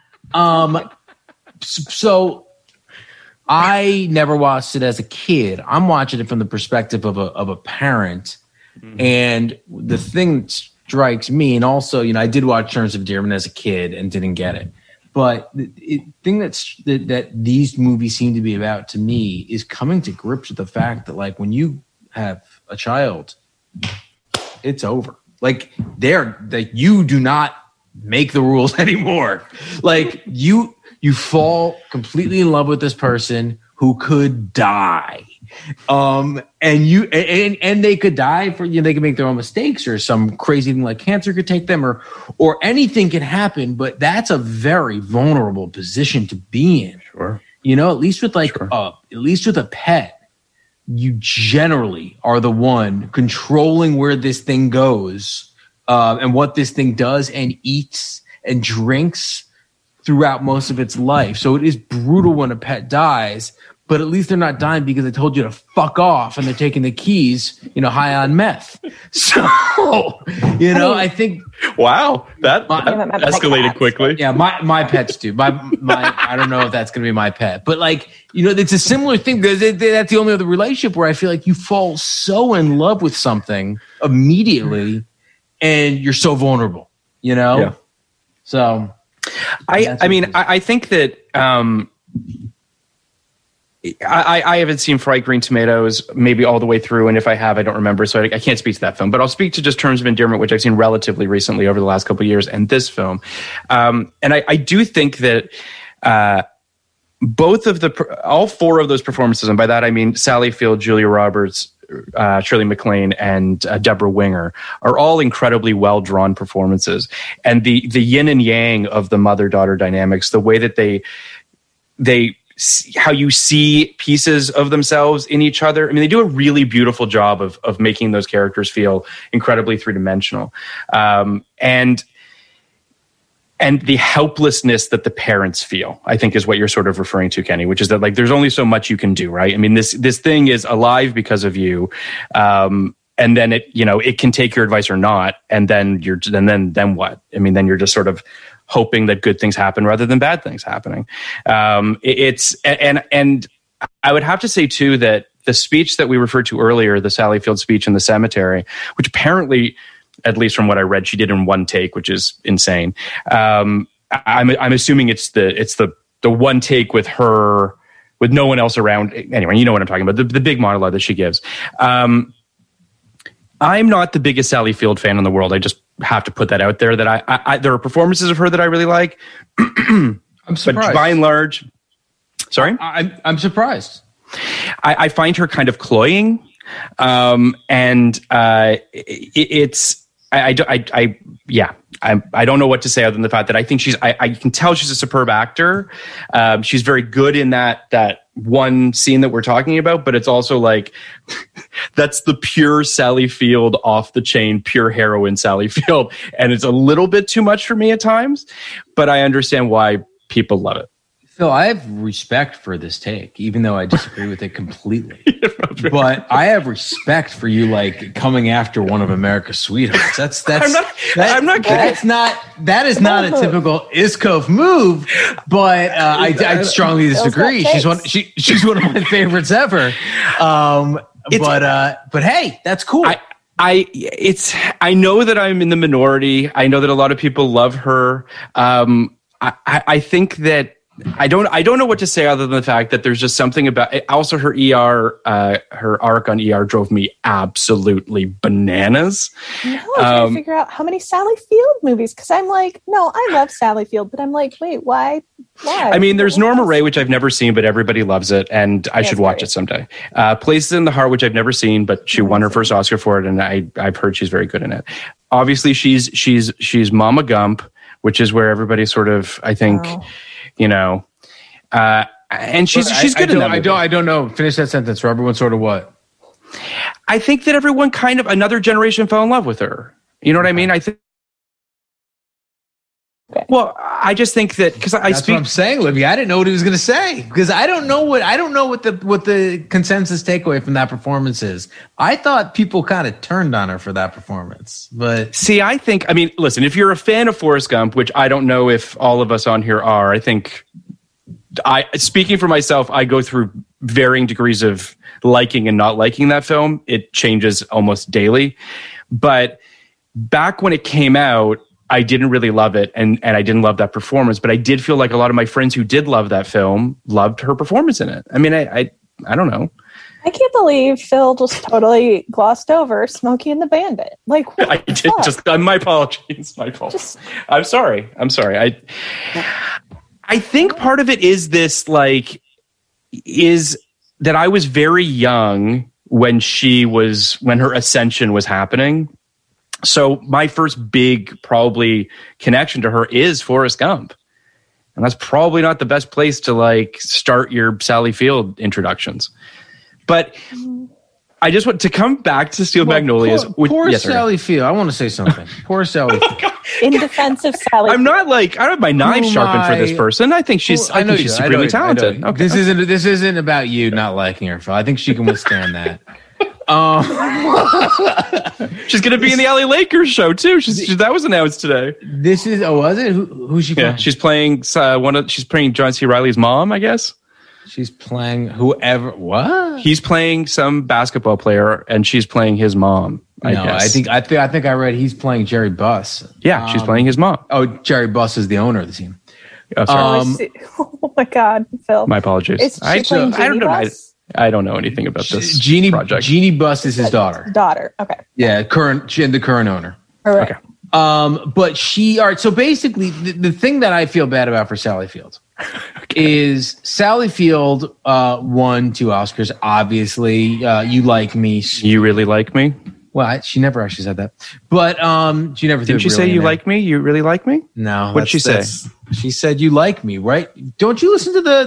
so I never watched it as a kid. I'm watching it from the perspective of a parent. Mm-hmm. And the thing that strikes me, and also, you know, I did watch Terms of Endearment as a kid and didn't get it. But the thing that these movies seem to be about to me is coming to grips with the fact that, like, when you have a child, it's over. Like, you do not make the rules anymore. Like, you fall completely in love with this person who could die. And they could die for, you know, they could make their own mistakes, or some crazy thing like cancer could take them, or anything can happen, but that's a very vulnerable position to be in. Sure. You know, at least with a pet, you generally are the one controlling where this thing goes, and what this thing does and eats and drinks throughout most of its life. So it is brutal when a pet dies, but at least they're not dying because they told you to fuck off and they're taking the keys, you know, high on meth. So, you know, I think. Wow, that escalated quickly. Yeah, my pets do. My I don't know if that's going to be my pet, but like, you know, it's a similar thing, because that's the only other relationship where I feel like you fall so in love with something immediately and you're so vulnerable, you know? Yeah. So. I mean, I think that, I haven't seen Fright Green Tomatoes maybe all the way through, and if I have, I don't remember, so I can't speak to that film. But I'll speak to just Terms of Endearment, which I've seen relatively recently over the last couple of years, and this film. And I do think that all four of those performances, and by that I mean Sally Field, Julia Roberts, Shirley MacLaine, and Deborah Winger, are all incredibly well-drawn performances. And the yin and yang of the mother-daughter dynamics, the way that they how you see pieces of themselves in each other. I mean, they do a really beautiful job of making those characters feel incredibly three-dimensional. And the helplessness that the parents feel, I think, is what you're sort of referring to, Kenny, which is that, like, there's only so much you can do, right? I mean, this thing is alive because of you. And then it can take your advice or not. And then then what? I mean, then you're just sort of hoping that good things happen rather than bad things happening. And I would have to say too, that the speech that we referred to earlier, the Sally Field speech in the cemetery, which apparently, at least from what I read, she did in one take, which is insane. I'm assuming it's the one take with her, with no one else around. Anyway, you know what I'm talking about. The big monologue that she gives. I'm not the biggest Sally Field fan in the world. I just have to put that out there, that I there are performances of her that I really like. I'm surprised. But by and large, sorry? I'm surprised. I find her kind of cloying. I don't know what to say other than the fact that I think I can tell she's a superb actor. She's very good in that one scene that we're talking about, but it's also like, that's the pure Sally Field, off the chain, pure heroine Sally Field. And it's a little bit too much for me at times, but I understand why people love it. Phil, I have respect for this take, even though I disagree with it completely. But I have respect for you, like, coming after one of America's sweethearts. I'm not kidding. That is not a typical Iskov move. But I strongly disagree. She's one of my favorites ever. But hey, that's cool. I know that I'm in the minority. I know that a lot of people love her. I think that I don't know what to say other than the fact that there's just something about it. Also, her her arc on ER drove me absolutely bananas. No, I'm trying to figure out how many Sally Field movies, because I'm like, no, I love Sally Field, but I'm like, wait, why? I mean, there's Norma Ray, which I've never seen, but everybody loves it, and I should watch it someday. Places in the Heart, which I've never seen, but she won her first Oscar for it, and I've heard she's very good in it. Obviously, she's Mama Gump, which is where everybody sort of, I think. And she's good in that movie. I don't know. Finish that sentence. Everyone sort of what? I think that everyone kind of, another generation fell in love with her. You know what I mean? I think. Okay. Well, I just think that because that's what I'm saying, Libby. I didn't know what he was going to say, because I don't know what the consensus takeaway from that performance is. I thought people kind of turned on her for that performance, but see, I mean, listen, if you're a fan of Forrest Gump, which I don't know if all of us on here are, I think speaking for myself, I go through varying degrees of liking and not liking that film. It changes almost daily, but back when it came out, I didn't really love it, and I didn't love that performance, but I did feel like a lot of my friends who did love that film loved her performance in it. I mean, I don't know. I can't believe Phil just totally glossed over Smokey and the Bandit. Like, what I did just. My apologies. My fault. I'm sorry. I think part of it is this, like, is that I was very young when her ascension was happening. So my first big probably connection to her is Forrest Gump. And that's probably not the best place to, like, start your Sally Field introductions. But I just want to come back to Steel Magnolias. Poor Sally Field. I want to say something. Poor Sally Field. In defense of Sally I'm not like, I don't have my knife sharpened for this person. I think she's supremely talented. Okay. This isn't about you not liking her, Phil. I think she can withstand that. She's going to be in the LA Lakers show too. That was announced today. This is was it? Who's she playing? She's playing she's playing John C. Reilly's mom, I guess. She's playing whoever. What? He's playing some basketball player, and she's playing his mom. I guess. I think I read he's playing Jerry Buss. Yeah, she's playing his mom. Oh, Jerry Buss is the owner of the team. Oh, sorry. Oh my God, Phil. My apologies. Is she playing Jeannie Buss? I don't know anything about this project. Jeannie Buss is his daughter. Okay. Yeah, the current owner. All right. Okay. But all right, so basically the thing that I feel bad about for Sally Field is Sally Field won 2 Oscars. Obviously, You Like Me. You Really Like Me? Well, she never actually said that. But she never Didn't she say You Like Me? You Really Like Me? No. What did she say? She said You Like Me, right? Don't you listen to the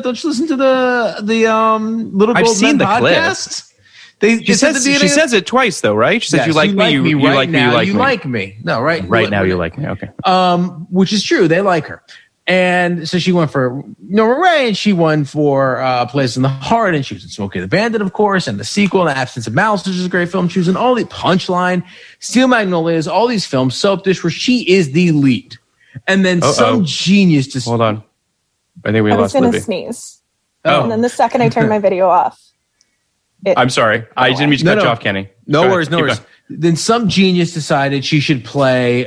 Little I've Gold seen Men the podcast? She says it twice though, right? She says You Like Me, you like me, you like me. No, right? Right now you like me. Okay. Which is true. They like her. And so she went for Norma Ray, and she won for Place in the Heart, and she was in Smokey the Bandit, of course, and the sequel, The Absence of Malice, which is a great film. She was in all the Punchline, Steel Magnolias, all these films, Soap Dish, where she is the lead. And then some genius just... Hold on. I think we lost Libby. I was going to sneeze. And then the second I turned my video off... I'm sorry. I didn't mean to cut you off, Kenny. No worries. Then some genius decided she should play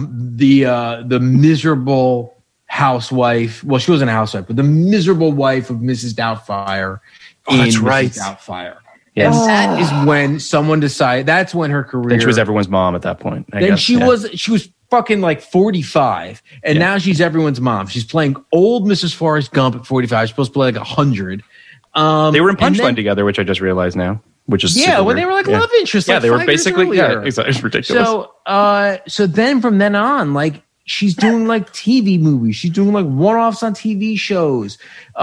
the miserable housewife. Well, she wasn't a housewife, but the miserable wife of Mrs. Doubtfire. That's right. Mrs. Doubtfire. Yes. And that is when someone decided. That's when her career. Then she was everyone's mom at that point. She was fucking like 45, and now she's everyone's mom. She's playing old Mrs. Forrest Gump at 45. She's supposed to play like 100. They were in Punchline together, which I just realized now. Which is when they were like love interests. Yeah, like they were basically exactly. It's ridiculous. So then from then on, like she's doing like TV movies. She's doing like one-offs on TV shows.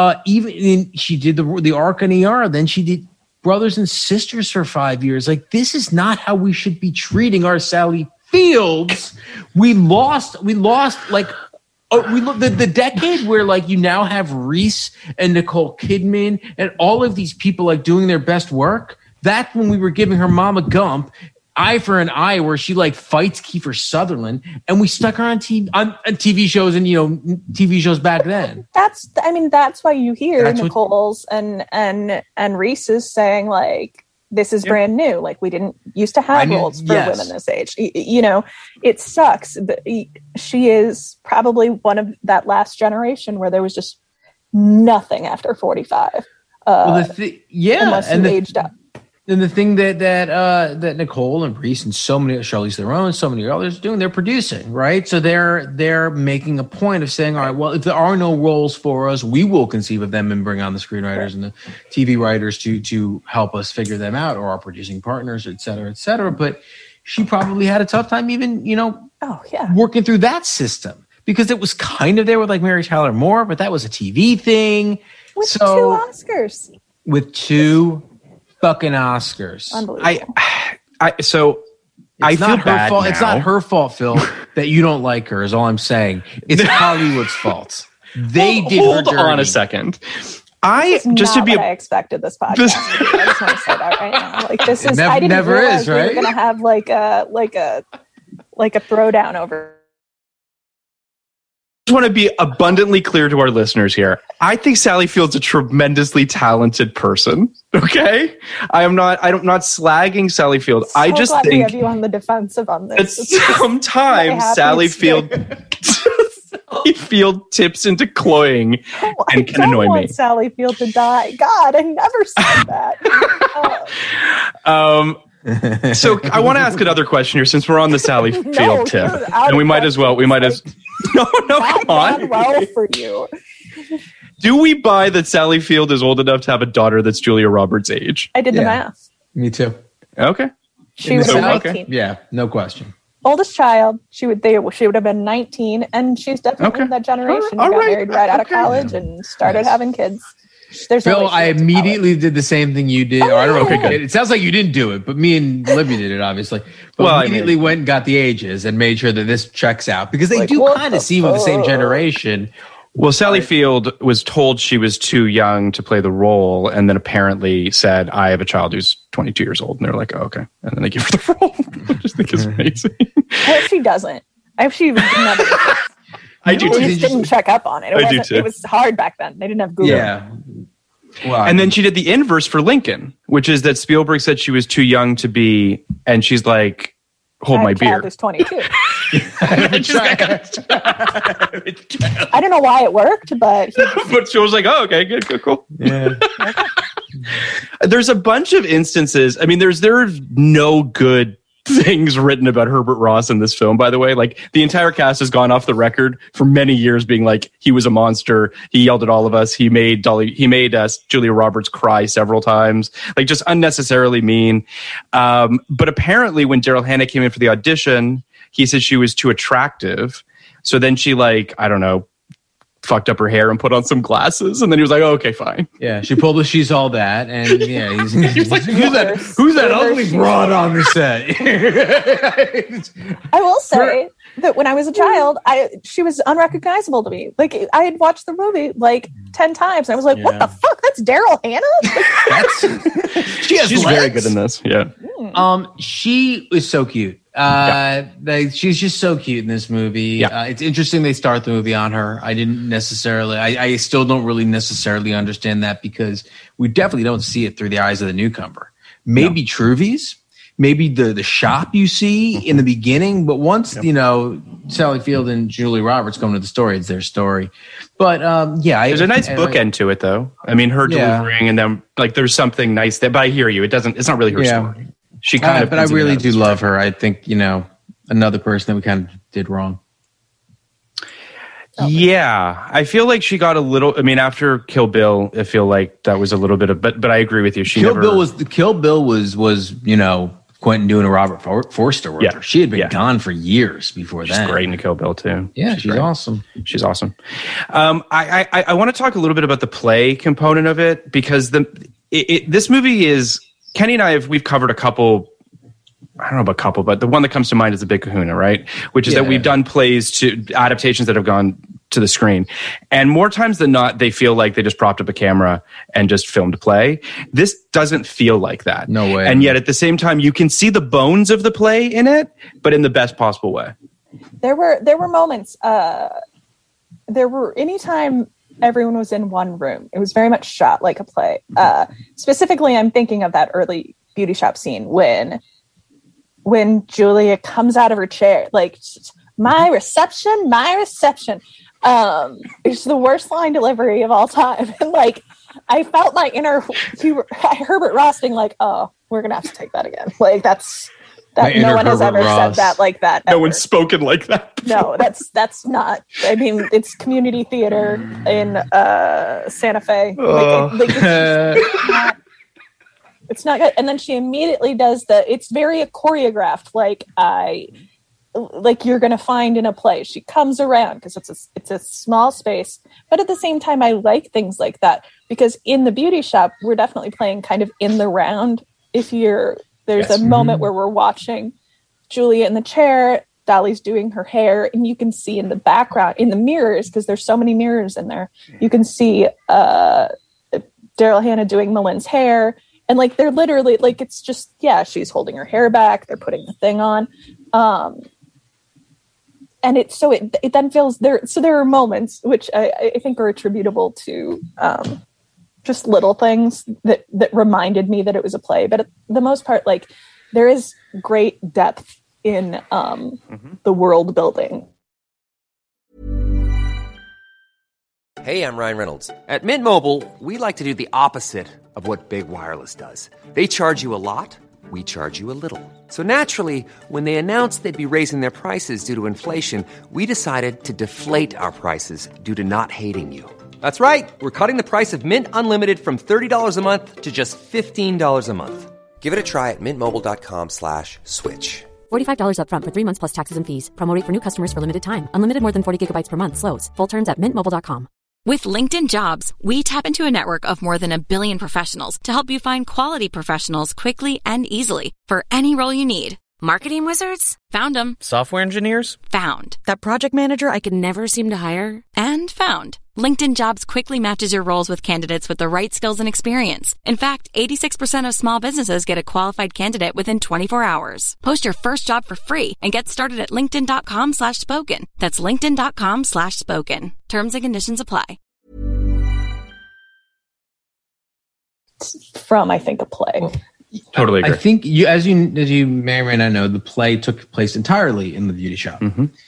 She did the Ark and ER. Then she did Brothers and Sisters for 5 years. Like this is not how we should be treating our Sally Fields. We lost like. The decade where like you now have Reese and Nicole Kidman and all of these people like doing their best work. That's when we were giving her Mama Gump, Eye for an Eye, where she like fights Kiefer Sutherland, and we stuck her on TV shows and TV shows back then. That's why you hear Nicole's and Reese's saying like, this is brand new. Like we didn't used to have roles for women this age. It sucks. But she is probably one of that last generation where there was just nothing after 45. Unless you aged up. And the thing that Nicole and Reese and so many, Charlize Theron and so many others are doing, they're producing, right? So they're making a point of saying, all right, well, if there are no roles for us, we will conceive of them and bring on the screenwriters and the TV writers to help us figure them out, or our producing partners, et cetera, et cetera. But she probably had a tough time even, working through that system, because it was kind of there with like Mary Tyler Moore, but that was a TV thing. With 2 Oscars. With 2 fucking Oscars. Unbelievable. I feel bad now. It's not her fault, Phil, that you don't like her, is all I'm saying. It's Hollywood's fault. They did her dirty. Hold on a second. I expected this podcast. I just want to say that right now. Like this is I didn't realize we were gonna have like a throwdown over. I just want to be abundantly clear to our listeners here. I think Sally Field's a tremendously talented person. Okay, I'm not slagging Sally Field. So I just think we have you on the defensive on this. Sometimes Sally Field tips into cloying and can annoy me. I don't want Sally Field to die. God, I never said that. So I want to ask another question here, since we're on the Sally Field tip, and we might as well. No, come on. Well for you. Do we buy that Sally Field is old enough to have a daughter that's Julia Roberts' age? I did the math. Me too. Okay. She was 19. Yeah, no question. Oldest child, she would have been 19, and she's definitely in that generation. Got married right out of college and started having kids. Phil, I immediately did the same thing you did. I don't know. Okay, good. It sounds like you didn't do it, but me and Libby did it, obviously. But immediately went and got the ages and made sure that this checks out, because they do kind of seem of the same generation. Well, Sally Field was told she was too young to play the role, and then apparently said, I have a child who's 22 years old. And they're like, oh, okay. And then they give her the role. I just think it's amazing. I hope she doesn't. I hope she never I do too. Just didn't check up on it. It was hard back then. They didn't have Google. Yeah. Well, and then she did the inverse for Lincoln, which is that Spielberg said she was too young to be, and she's like, hold my beer. Is 22. I don't know why it worked, but she was like, "Oh, okay, good, cool." Yeah. There's a bunch of instances. I mean, there are no good things written about Herbert Ross in this film, by the way. Like, the entire cast has gone off the record for many years being like, he was a monster, he yelled at all of us, he made Julia Roberts cry several times, like, just unnecessarily mean. But apparently when Daryl Hannah came in for the audition, he said she was too attractive. So then she, like, I don't know, fucked up her hair and put on some glasses, and then he was like, "Oh, okay, fine." Yeah, she pulled the "She's All That," and yeah, he's like, "Who's that ugly broad on the set?" I will say that when I was a child, she was unrecognizable to me. Like, I had watched the movie like 10 times, and I was like, "What the fuck? That's Daryl Hannah." She's very good in this. Yeah. She is so cute. She's just so cute in this movie. It's interesting they start the movie on her. I didn't necessarily, I still don't really necessarily understand that, because we definitely don't see it through the eyes of the newcomer. Maybe Truvies, maybe the shop you see in the beginning, but once, Sally Field and Julie Roberts come to the story, it's their story. But there's a nice bookend to it, though. I mean, her delivering and then, like, there's something nice there, but I hear you. It's not really her story. She kind of, but I really do love her. I think, another person that we kind of did wrong. Yeah, I feel like she got a little. I mean, after Kill Bill, I feel like that was a little bit of. But I agree with you. Kill Bill was Quentin doing a Robert Forster with her. She had been gone for years before that. She's great in Kill Bill too. Yeah, she's awesome. She's awesome. I want to talk a little bit about the play component of it, because this movie is. Kenny and we've covered a couple, I don't know about a couple, but the one that comes to mind is The Big Kahuna, right? Which is that we've done plays to adaptations that have gone to the screen. And more times than not, they feel like they just propped up a camera and just filmed a play. This doesn't feel like that. No way. And yet at the same time, you can see the bones of the play in it, but in the best possible way. There were moments, anytime everyone was in one room, it was very much shot like a play. Specifically, I'm thinking of that early beauty shop scene when Julia comes out of her chair, like, my reception. It's the worst line delivery of all time. And, like, I felt my inner Herbert Ross being like, "Oh, we're gonna have to take that again." Like, no one has ever said that like that. No one's spoken like that before. No, that's not. I mean, it's community theater in Santa Fe. It's not good. And then she immediately does it's very choreographed, like you're going to find in a play. She comes around because it's a small space, but at the same time, I like things like that, because in the beauty shop, we're definitely playing kind of in the round. There's a moment where we're watching Julia in the chair, Dolly's doing her hair, and you can see in the background, in the mirrors, because there's so many mirrors in there, you can see Daryl Hannah doing Malin's hair. And, like, they're literally, like, it's just, she's holding her hair back, they're putting the thing on. And it then feels there. So there are moments which I think are attributable to just little things that reminded me that it was a play. But at the most part, like, there is great depth in the world building. Hey, I'm Ryan Reynolds. At Mint Mobile, we like to do the opposite of what Big Wireless does. They charge you a lot. We charge you a little. So naturally, when they announced they'd be raising their prices due to inflation, we decided to deflate our prices due to not hating you. That's right. We're cutting the price of Mint Unlimited from $30 a month to just $15 a month. Give it a try at mintmobile.com/switch. $45 up front for 3 months plus taxes and fees. Promo rate for new customers for limited time. Unlimited more than 40 gigabytes per month. Slows full terms at mintmobile.com. With LinkedIn Jobs, we tap into a network of more than 1 billion professionals to help you find quality professionals quickly and easily for any role you need. Marketing wizards? Found them. Software engineers? Found. That project manager I could never seem to hire? And found. LinkedIn Jobs quickly matches your roles with candidates with the right skills and experience. In fact, 86% of small businesses get a qualified candidate within 24 hours. Post your first job for free and get started at linkedin.com/spoken. That's linkedin.com/spoken. Terms and conditions apply. From, I think, a play. Totally agree. I think as you may or may not know, the play took place entirely in the beauty shop.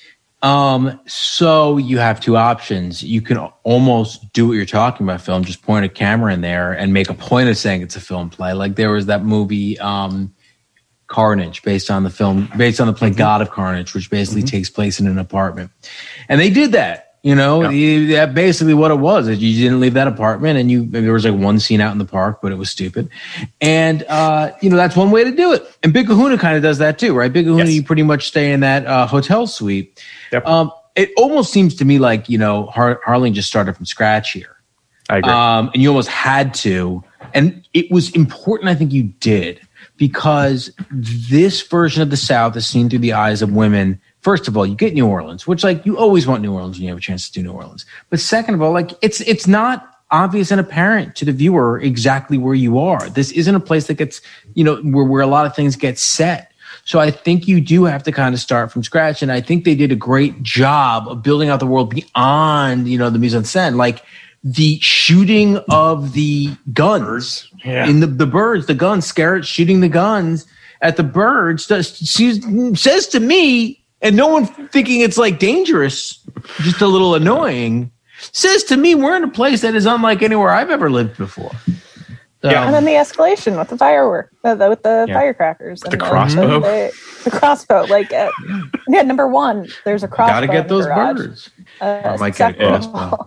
So you have two options. You can almost do what you're talking about, film, just point a camera in there and make a point of saying it's a film play. Like there was that movie, Carnage, based on the play God of Carnage, which basically takes place in an apartment. And they did that. That basically what it was. You didn't leave that apartment, and there was like one scene out in the park, but it was stupid. And that's one way to do it. And Big Kahuna kind of does that too, right? Big Kahuna, you pretty much stay in that hotel suite. Yep. It almost seems to me like Harling just started from scratch here. I agree. And you almost had to, and it was important. I think you did, because this version of the South is seen through the eyes of women. First of all, you get New Orleans, which you always want New Orleans when you have a chance to do New Orleans. But second of all, it's not obvious and apparent to the viewer exactly where you are. This isn't a place that gets, where a lot of things get set. So I think you do have to kind of start from scratch. And I think they did a great job of building out the world beyond, the mise-en-scène. Like the shooting of the guns in the birds, the guns, Scarrett shooting the guns at the birds, says to me, and no one thinking it's like dangerous, just a little annoying, says to me, we're in a place that is unlike anywhere I've ever lived before. And then the escalation with the firework, with the firecrackers. The crossbow. The crossbow. Number one, there's a crossbow. Gotta get those birds. I might get a crossbow.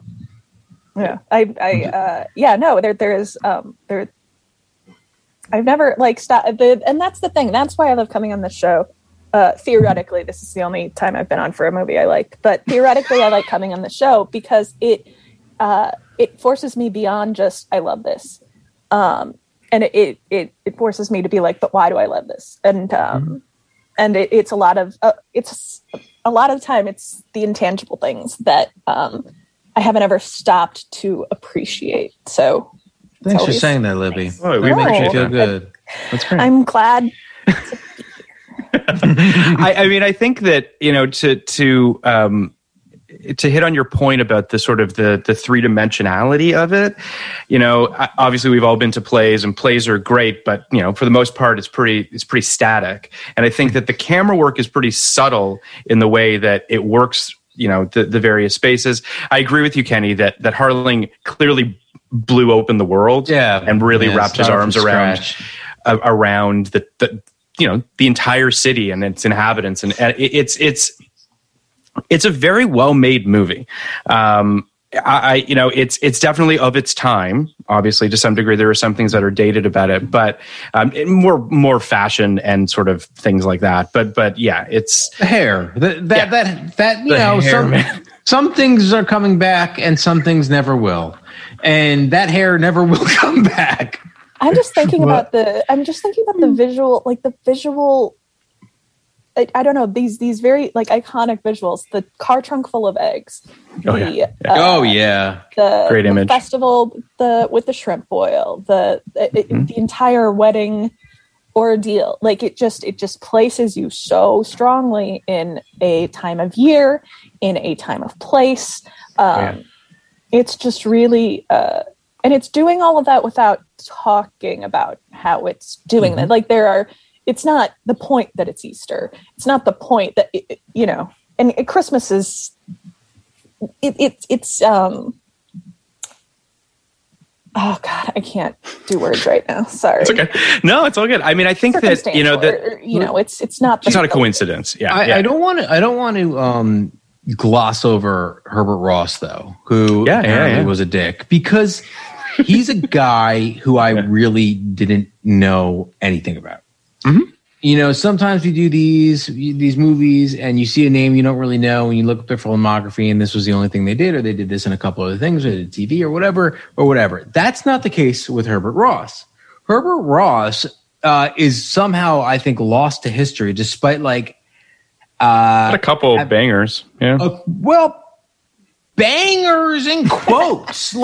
There is, I've never stopped. And that's the thing. That's why I love coming on this show. Theoretically, this is the only time I've been on for a movie I liked, but theoretically I like coming on the show because it forces me beyond just, I love this. And it forces me to be like, but why do I love this? And it's a lot of the time it's the intangible things that I haven't ever stopped to appreciate. So thanks for saying that, Libby. Oh, we make you feel good. That's great. I'm glad. I think that to hit on your point about the sort of the three-dimensionality of it, obviously we've all been to plays, and plays are great, but for the most part it's pretty static. And I think that the camera work is pretty subtle in the way that it works, the various spaces. I agree with you, Kenny, that Harling clearly blew open the world and really wrapped his arms around the entire city and its inhabitants, and it's a very well-made movie. It's definitely of its time. Obviously, to some degree, there are some things that are dated about it, but more fashion and sort of things like that. But yeah, it's the hair. Some things are coming back, and some things never will, and that hair never will come back. I'm just thinking about the visual, the visual. I don't know, these very iconic visuals. The car trunk full of eggs. The great image. The festival, with the shrimp boil. The entire wedding ordeal. It just places you so strongly in a time of year, in a time of place. It's just really. And it's doing all of that without talking about how it's doing that. It's not the point that it's Easter. It's not the point that, and Christmas is, it's oh God, I can't do words right now. Sorry. It's okay. No, it's all good. I mean, I think that, it's not. It's not a coincidence. Yeah. I don't want to gloss over Herbert Ross, though, who was a dick, because he's a guy who I really didn't know anything about. Mm-hmm. Sometimes we do these movies and you see a name you don't really know and you look at their filmography and this was the only thing they did, or they did this in a couple other things, or they did TV or whatever. That's not the case with Herbert Ross. Herbert Ross is somehow, I think, lost to history, despite a couple of bangers. Yeah. Bangers in quotes,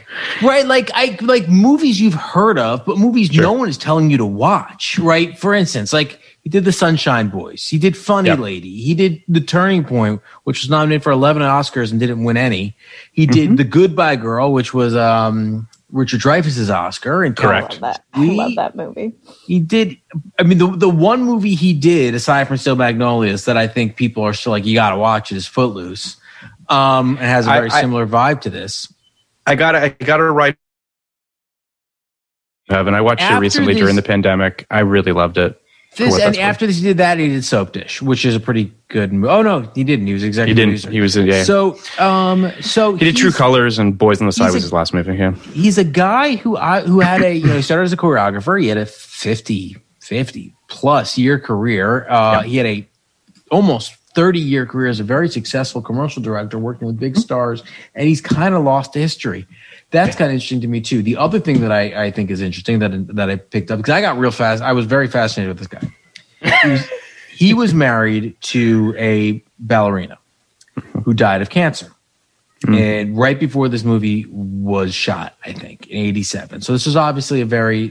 movies you've heard of, but movies no one is telling you to watch, right? For instance, he did The Sunshine Boys, he did Funny Lady, he did The Turning Point, which was nominated for 11 Oscars and didn't win any. He did The Goodbye Girl, which was Richard Dreyfuss's Oscar. And correct. I love that movie. He did. I mean, the one movie he did, aside from Steel Magnolias, that I think people are still like, you got to watch it, is Footloose. It has a very similar vibe to this. I got to write. And I watched it recently during the pandemic. I really loved it. After this, he did that. He did Soap Dish, which is a pretty good movie. Oh no, he didn't. He was executive producer. He was yeah. So he did True Colors and Boys on the Side was his last movie. Yeah, he's a guy who had a he started as a choreographer. He had a 50 plus year career. He had a almost 30-year career as a very successful commercial director, working with big stars, and he's kind of lost to history. That's kind of interesting to me too. The other thing that I think is interesting that I picked up, because I got real fast, I was very fascinated with this guy. He was married to a ballerina who died of cancer. And right before this movie was shot, I think, in 87. So this was obviously a very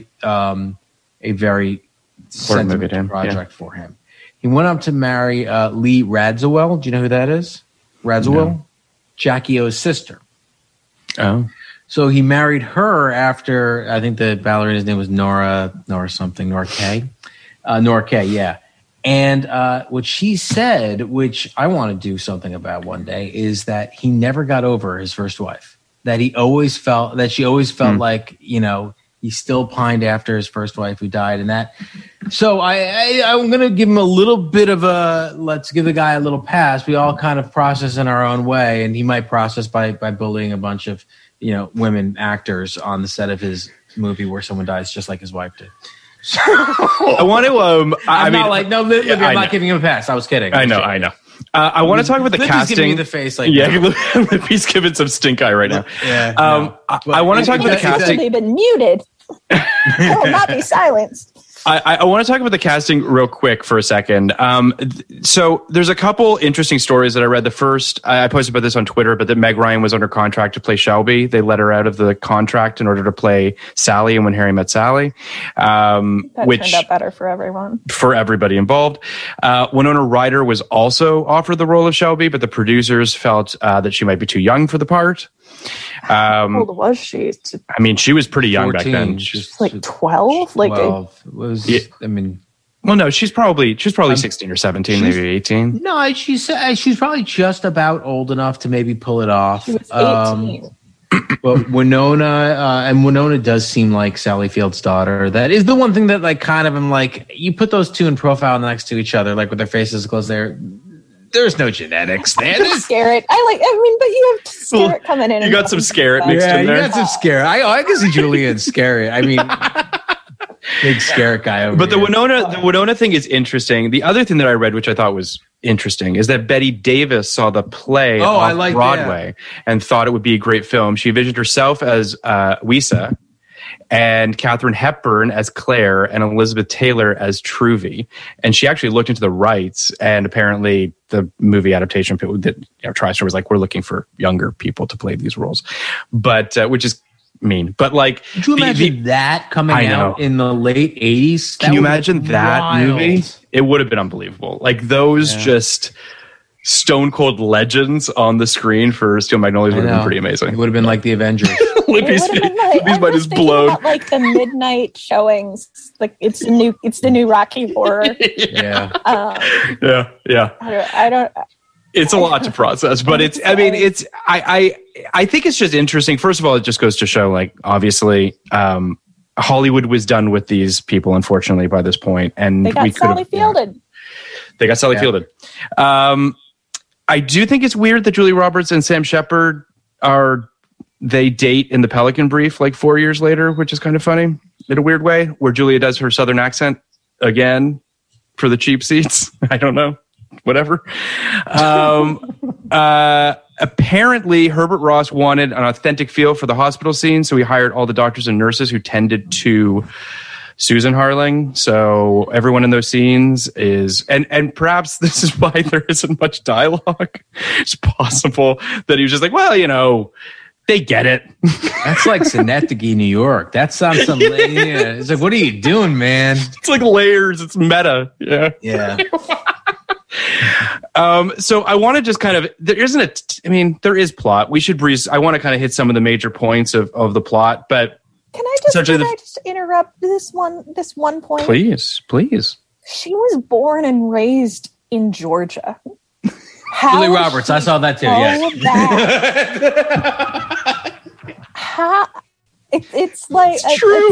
sentimental project for him. He went up to marry Lee Radziwill. Do you know who that is? Radziwill? No. Jackie O's sister. Oh. So he married her after, I think the ballerina's name was Nora Kay, yeah. And what she said, which I want to do something about one day, is that he never got over his first wife. That she always felt like, he still pined after his first wife who died, and that. So I'm going to give him a little bit of let's give the guy a little pass. We all kind of process in our own way, and he might process by bullying a bunch of women actors on the set of his movie where someone dies just like his wife did. So, I want to. I'm not giving him a pass. I was kidding. I know. I want to talk about the casting. Giving me the face like he's giving some stink eye right now. Yeah. I want to talk about the casting. They've been muted. I will not be silenced. I want to talk about the casting real quick for a second. So there's a couple interesting stories that I read. The first, I posted about this on Twitter, but that Meg Ryan was under contract to play Shelby. They let her out of the contract in order to play Sally and When Harry Met Sally. Which turned out better for everyone. For everybody involved. Winona Ryder was also offered the role of Shelby, but the producers felt that she might be too young for the part. How old was she? I mean, she was pretty young 14, back then. She's like 12. Like 12 well, no, she's probably 16 or 17, maybe 18. No, she's probably just about old enough to maybe pull it off. She was 18. But Winona does seem like Sally Field's daughter. That is the one thing that kind of I'm like, you put those two in profile next to each other, like with their faces close there. There's no genetics there. Scarrett. But you have Scarrett coming in. You got some Scarrett mixed in there. You got some Scarrett. I can see Julia and Scarrett. I mean, big Scarrett guy over But here. the Winona thing is interesting. The other thing that I read, which I thought was interesting, is that Betty Davis saw the play off Broadway and thought it would be a great film. She envisioned herself as Wisa, and Katharine Hepburn as Claire, and Elizabeth Taylor as Truvy. And she actually looked into the rights, and apparently the movie adaptation that TriStar was like, we're looking for younger people to play these roles, but which is mean. But could you imagine that coming out in the late 80s? Can you imagine that movie? It would have been unbelievable. Those just stone cold legends on the screen for Steel Magnolias would have been pretty amazing. It would have been like the Avengers. Libby's mind is blown. About, the midnight showings, it's the new Rocky Horror. Yeah. Yeah. I don't. It's a lot to process, but I think it's just interesting. First of all, it just goes to show, obviously, Hollywood was done with these people, unfortunately, by this point, and they got Sally Fielded. They got Sally Fielded. I do think it's weird that Julia Roberts and Sam Shepard they date in The Pelican Brief 4 years later, which is kind of funny in a weird way, where Julia does her Southern accent again for the cheap seats. I don't know. Whatever. Apparently, Herbert Ross wanted an authentic feel for the hospital scene, so he hired all the doctors and nurses who tended to Susan Harling. So everyone in those scenes is, and perhaps this is why there isn't much dialogue. It's possible that he was just like, well, they get it. That's like Synecdoche, New York. That sounds something. Yeah. It's like, what are you doing, man? It's like layers. It's meta. Yeah. Yeah. So I want to just kind of, there is plot. We should breeze. I want to kind of hit some of the major points of the plot, but can I just interrupt this one point? Please. She was born and raised in Georgia. Julie Roberts, I saw that too. It's like true.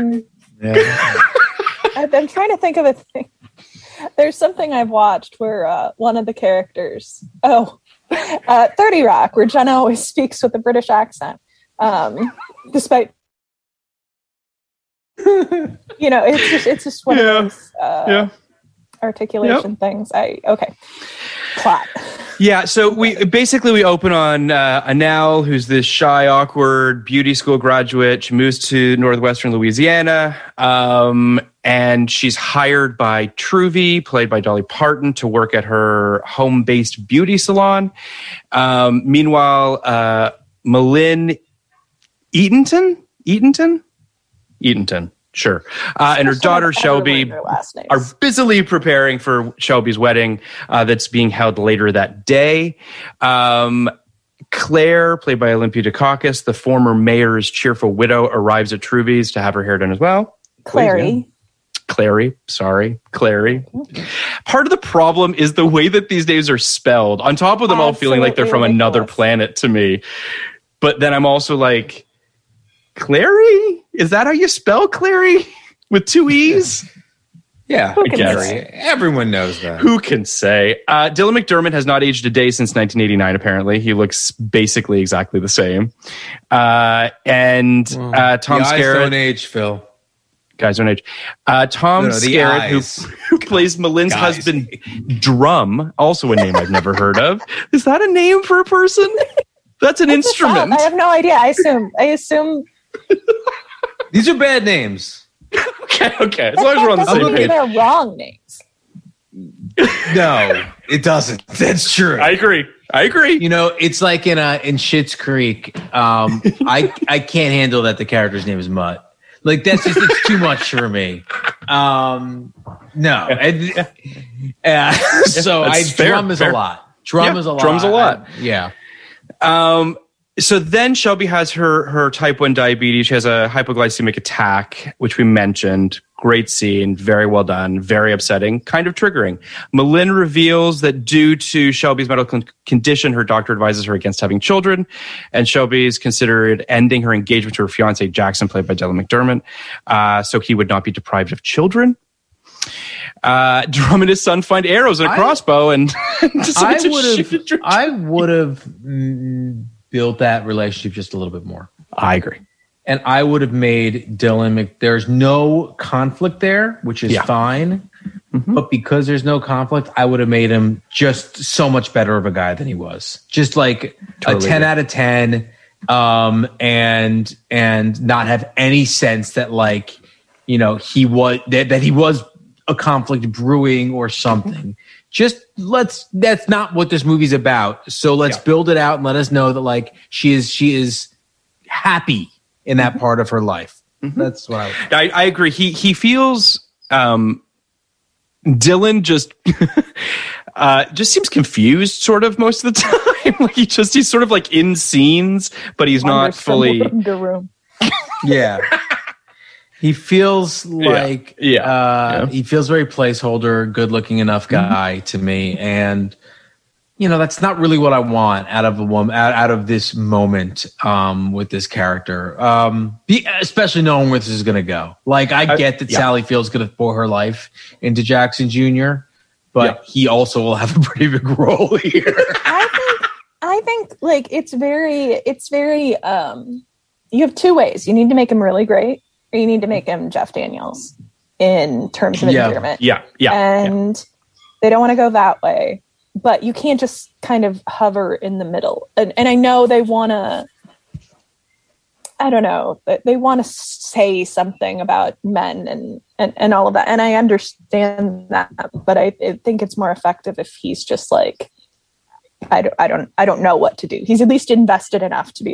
I'm trying to think of a thing. There's something I've watched where one of the characters, 30 Rock, where Jenna always speaks with a British accent, despite it's just one of those articulation things. Plot. Yeah, so we open on Anel, who's this shy, awkward beauty school graduate. She moves to northwestern Louisiana, and she's hired by Truvy, played by Dolly Parton, to work at her home-based beauty salon. Meanwhile, Malin Eatonton, sure, and her daughter Shelby are busily preparing for Shelby's wedding that's being held later that day. Claire, played by Olympia Dukakis, the former mayor's cheerful widow, arrives at Truvy's to have her hair done as well. Clary. Part of the problem is the way that these names are spelled, on top of them all feeling like they're from another planet to me. But then I'm also like, Clary? Is that how you spell Clary? With 2 E's? Yeah, everyone knows that. Who can say? Dylan McDermott has not aged a day since 1989, apparently. He looks basically exactly the same. Tom Skerritt... Guys don't age, Phil. Guys don't age. Tom Skerritt, who plays Malin's husband, Drum, also a name I've never heard of. Is that a name for a person? That's an instrument. I have no idea. I assume... These are bad names. Okay. As long as we're on the same page. They're wrong names. No, it doesn't. That's true. I agree. It's like in Schitt's Creek. I can't handle that the character's name is Mutt. Like it's too much for me. No. Drum is a lot. Drum's a lot. Yeah. So then Shelby has her type 1 diabetes. She has a hypoglycemic attack, which we mentioned. Great scene. Very well done. Very upsetting. Kind of triggering. Malin reveals that due to Shelby's medical condition, her doctor advises her against having children. And Shelby's considered ending her engagement to her fiance, Jackson, played by Dylan McDermott, so he would not be deprived of children. Drum and his son find arrows and a crossbow and decide to shoot. I would have built that relationship just a little bit more. I agree. And I would have made Dylan there's no conflict there, which is fine. Mm-hmm. But because there's no conflict, I would have made him just so much better of a guy than he was. Just like a 10 out of 10, and not have any sense that he was a conflict brewing or something. Just that's not what this movie's about. So let's build it out and let us know that she is happy in that part of her life. Mm-hmm. That's what I agree. He feels Dylan just seems confused sort of most of the time. He's sort of in scenes, but he's not fully. Yeah. He feels he feels very placeholder, good looking enough guy to me. And, that's not really what I want out of a woman, out of this moment with this character, especially knowing where this is going to go. I get that Sally Field's going to pour her life into Jackson Jr., but he also will have a pretty big role here. I think it's very, you have two ways. You need to make him really great, or you need to make him Jeff Daniels in terms of endearment. Yeah. And they don't want to go that way, but you can't just kind of hover in the middle. And I know they want to, I don't know, they want to say something about men and all of that. And I understand that, but I think it's more effective if he's just I don't know what to do. He's at least invested enough to be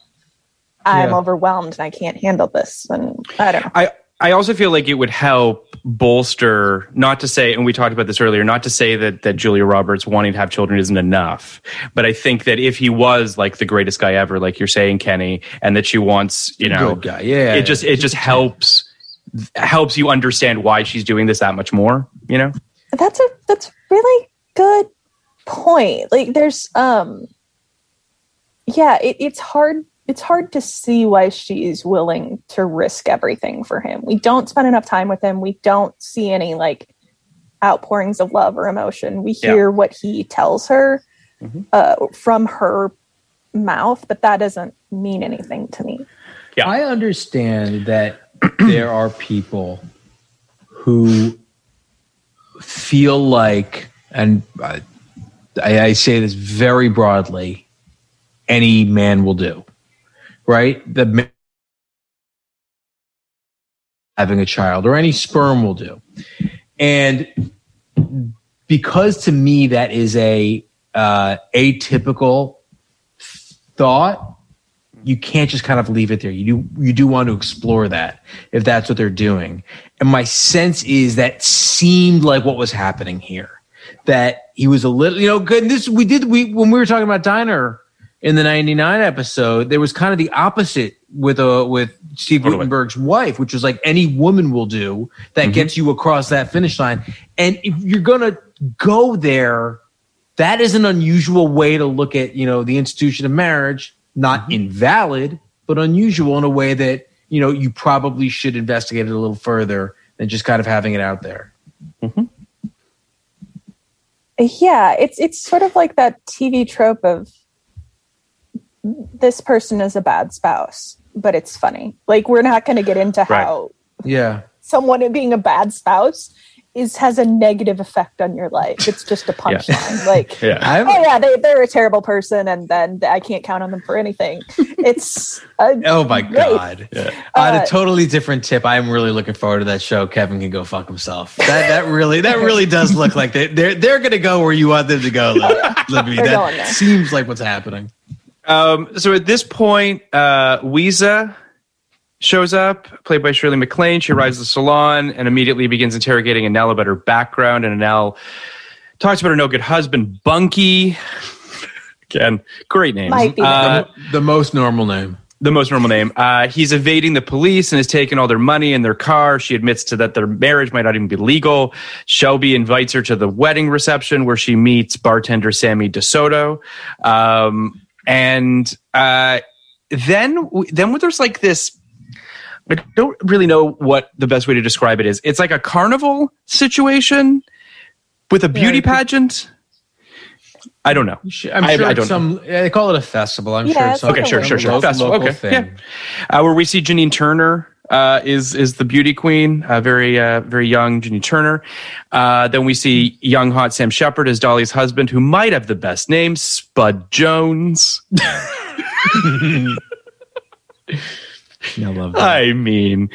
I'm overwhelmed and I can't handle this. And I don't know. I also feel like it would help bolster, not to say, and we talked about this earlier, not to say that Julia Roberts wanting to have children isn't enough, but I think that if he was like the greatest guy ever, like you're saying, Kenny, and that she wants, good guy. Yeah, it just helps you understand why she's doing this that much more, That's really good point. Like there's it's hard to see why she's willing to risk everything for him. We don't spend enough time with him. We don't see any like outpourings of love or emotion. We hear what he tells her from her mouth, but that doesn't mean anything to me. Yeah. I understand that there are people who feel like, and I say this very broadly, any man will do, right? Having a child or any sperm will do. And because to me that is a atypical thought, you can't just kind of leave it there. You do want to explore that if that's what they're doing. And my sense is that seemed like what was happening here. That he was a little, good. And when we were talking about Diner in the 99 episode, there was kind of the opposite with Steve Guttenberg's wife, which was like any woman will do that gets you across that finish line. And if you're going to go there, that is an unusual way to look at, the institution of marriage. Not invalid, but unusual in a way that, you probably should investigate it a little further than just kind of having it out there. Mm-hmm. Yeah, it's sort of like that TV trope of this person is a bad spouse, but it's funny. Like, we're not going to get into how someone being a bad spouse has a negative effect on your life. It's just a punchline. They're a terrible person, and then I can't count on them for anything. It's oh my god! On a totally different tip, I'm really looking forward to that show. Kevin can go fuck himself. That really does look like they're going to go where you want them to go, Libby. That seems like what's happening. So at this point, Weeza shows up, played by Shirley MacLaine. She arrives at the salon and immediately begins interrogating Annelle about her background. And Annelle talks about her no-good husband, Bunky. Again, great name. The most normal name. The most normal name. He's evading the police and has taken all their money and their car. She admits to that their marriage might not even be legal. Shelby invites her to the wedding reception where she meets bartender Sammy DeSoto. Then there's like this, I don't really know what the best way to describe it is. It's like a carnival situation with a beauty pageant. I don't know. They call it a festival. I'm sure it's okay. Sure. Festival. Okay. Thing. Yeah. Where we see Janine Turner is the beauty queen, very young Janine Turner. Then we see young hot Sam Shepard as Dolly's husband, who might have the best name, Spud Jones. I love that. I mean,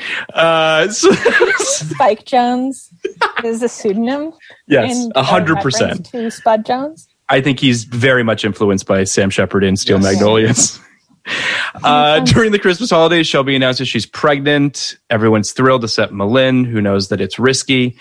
Spike Jones is a pseudonym. Yes, 100%. To Spud Jones. I think he's very much influenced by Sam Shepard in Steel Magnolias. During the Christmas holidays, Shelby announces she's pregnant. Everyone's thrilled except Malin, who knows that it's risky.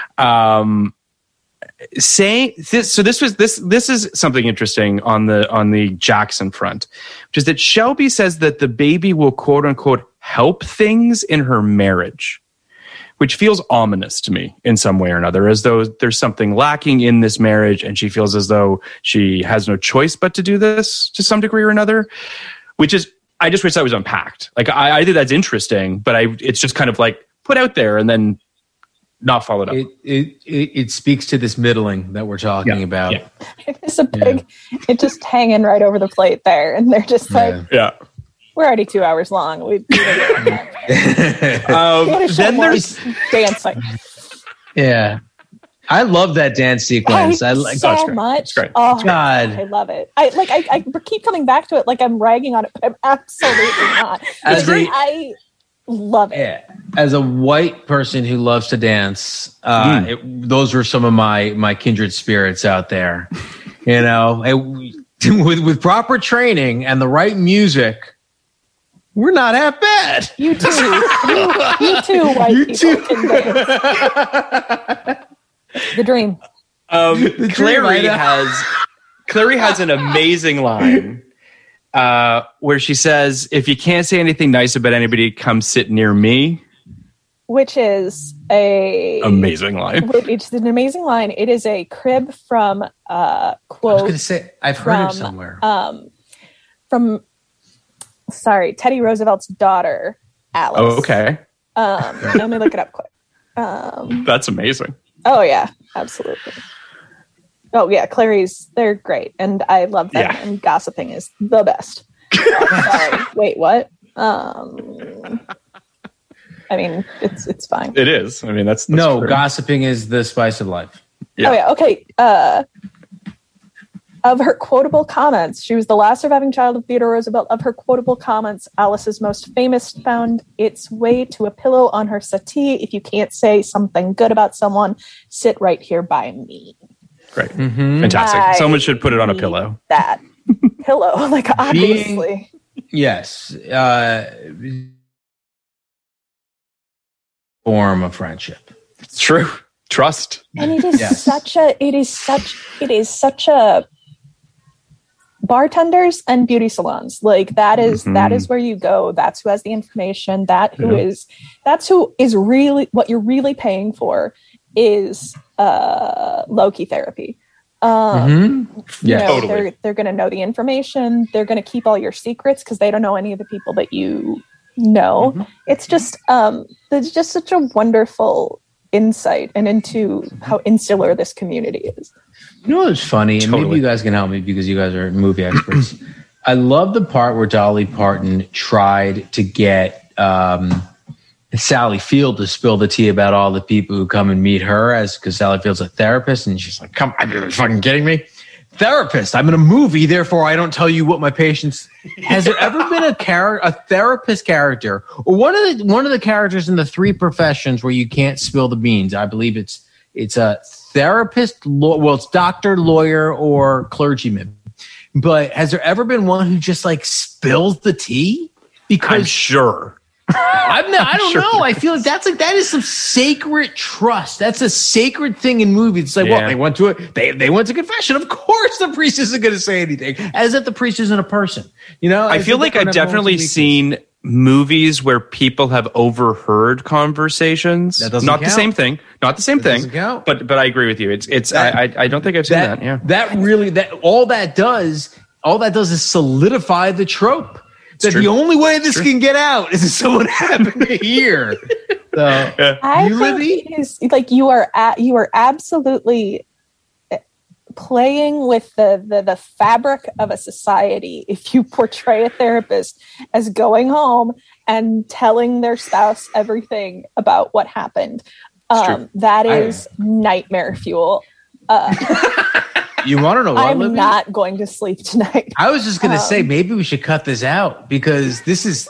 This is something interesting on the Jackson front, which is that Shelby says that the baby will quote unquote help things in her marriage, which feels ominous to me in some way or another, as though there's something lacking in this marriage and she feels as though she has no choice but to do this to some degree or another, which is, I just wish that was unpacked. Like, I think that's interesting, but it's just kind of like put out there and then not followed up. It speaks to this middling that we're talking about. Yeah. It's a big, it's just hanging right over the plate there. And they're just like, we're already 2 hours long. Then there's dancing. Yeah. I love that dance sequence. I like so much. Oh God, I love it. I keep coming back to it like I'm ragging on it, but I'm absolutely not. It's great. I love it. Yeah. As a white person who loves to dance, those were some of my kindred spirits out there. With proper training and the right music, We're not half bad. You too. You too, white people can dance. The dream. Clary has an amazing line where she says, "If you can't say anything nice about anybody, come sit near me." Which is a amazing line. It's an amazing line. It is a crib from quote. I was going to say I've heard it somewhere. Teddy Roosevelt's daughter, Alice. Oh, okay. Let me look it up quick. That's amazing. Oh yeah, absolutely. Oh yeah, Clary's, they're great, and I love them. Yeah. And gossiping is the best. Sorry. Wait, what? I mean, it's fine. It is. I mean, that's no true. Gossiping is the spice of life. Yeah. Oh yeah. Okay. Of her quotable comments, she was the last surviving child of Theodore Roosevelt. Of her quotable comments, Alice's most famous found its way to a pillow on her settee. If you can't say something good about someone, sit right here by me. Great. Mm-hmm. Fantastic. Someone should put it on a pillow. That pillow, like obviously. Yes. Form of friendship. It's true. Trust. And it is such a bartenders and beauty salons. Like that is where you go. That's who has the information. That's who is really what you're really paying for is low-key therapy. Totally. They're going to know the information. They're going to keep all your secrets because they don't know any of the people that you know. Mm-hmm. It's just there's just such a wonderful insight and into how insular this community is. You know what's funny, and maybe you guys can help me because you guys are movie experts. I love the part where Dolly Parton tried to get Sally Field to spill the tea about all the people who come and meet her, because Sally Field's a therapist, and she's like, "Come on, you're fucking kidding me? Therapist? I'm in a movie, therefore I don't tell you what my patients." Has there ever been a therapist character, or one of the characters in the three professions where you can't spill the beans? I believe it's a therapist, it's doctor, lawyer, or clergyman. But has there ever been one who just like spills the tea? Because I'm sure. I don't know. I feel like that is some sacred trust. That's a sacred thing in movies. It's like, well, they went to confession. Of course, the priest isn't going to say anything, as if the priest isn't a person. You know, I feel like I've definitely seen movies where people have overheard conversations. That doesn't count. The same thing. Not the same thing. But I agree with you. I don't think I've seen that. Yeah. All that does is solidify the trope. That the only way this can get out is if someone happened to hear. So, I think it is like you are absolutely playing with the fabric of a society if you portray a therapist as going home and telling their spouse everything about what happened. That is nightmare fuel. You want to know what? I'm not going to sleep tonight. I was just going to say, maybe we should cut this out because this is...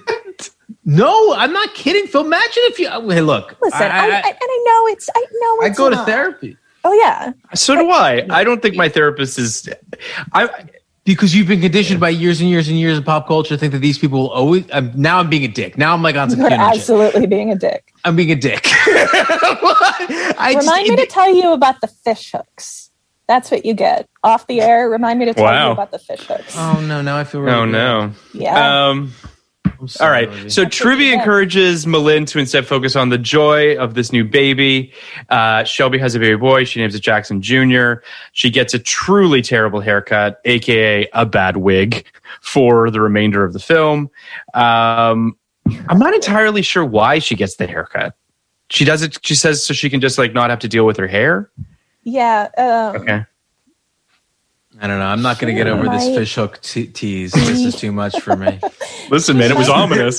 No, I'm not kidding, Phil. Imagine if you... Hey, look. Listen, I know it's... I go to therapy. Oh, yeah. So do I. I don't think my therapist is... Because you've been conditioned by years and years and years of pop culture to think that these people will always... now I'm being a dick. Now I'm like on some... You're absolutely being a dick. I'm being a dick. Remind me to tell you about the fish hooks. That's what you get. Off the air, remind me to tell you about the fish hooks. Oh, no. Now I feel really good. No. Yeah. All right. So Truvy encourages Malin to instead focus on the joy of this new baby. Shelby has a baby boy. She names it Jackson Jr. She gets a truly terrible haircut, a.k.a. a bad wig, for the remainder of the film. I'm not entirely sure why she gets the haircut. She does it, she says, so she can just like not have to deal with her hair. Yeah. Okay. I don't know. I'm not going to get over this fishhook tease. This is too much for me. Listen, man, it was ominous.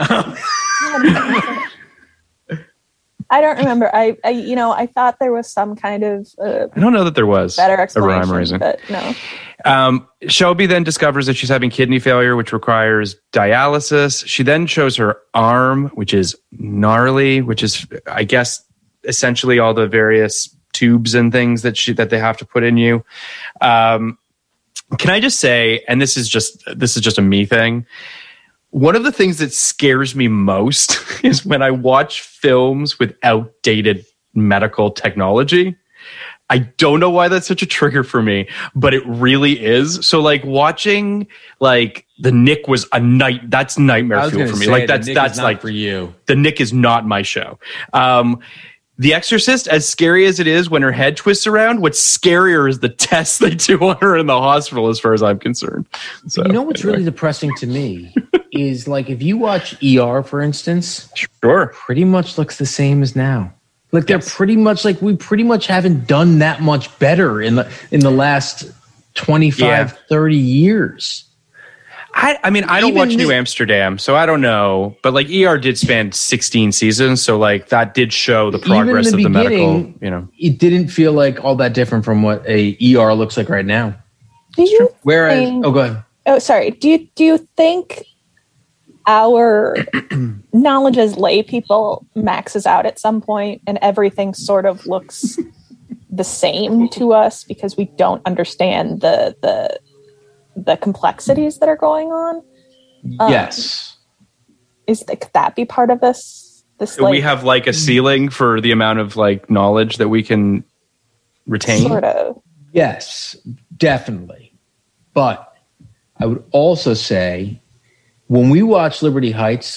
I don't remember. I thought there was some kind of. I don't know that there was better explanation, a rhyme or reason. But no. Shelby then discovers that she's having kidney failure, which requires dialysis. She then shows her arm, which is gnarly, which is, I guess, essentially all the various tubes and things that they have to put in you. Can I just say, and this is just a me thing, one of the things that scares me most is when I watch films with outdated medical technology. I don't know why that's such a trigger for me, but it really is. So like watching like The Nick was that's nightmare fuel for me. Like that's like for you. The Nick is not my show. The Exorcist, as scary as it is when her head twists around, what's scarier is the tests they do on her in the hospital, as far as I'm concerned. So, you know what's really depressing to me is like if you watch ER, for instance, sure, pretty much looks the same as now. Like they're pretty much like we pretty much haven't done that much better in the last 25, 30 years. I mean, I don't watch New Amsterdam, so I don't know. But like ER did span 16 seasons, so like that did show the progress of the medical, you know. It didn't feel like all that different from what a ER looks like right now. Do you Whereas, go ahead. Oh, sorry. Do you think our knowledge as lay people maxes out at some point and everything sort of looks the same to us because we don't understand the complexities that are going on? Yes. Could that be part of this? Like, we have like a ceiling for the amount of like knowledge that we can retain? Sort of. Yes, definitely. But I would also say when we watched Liberty Heights,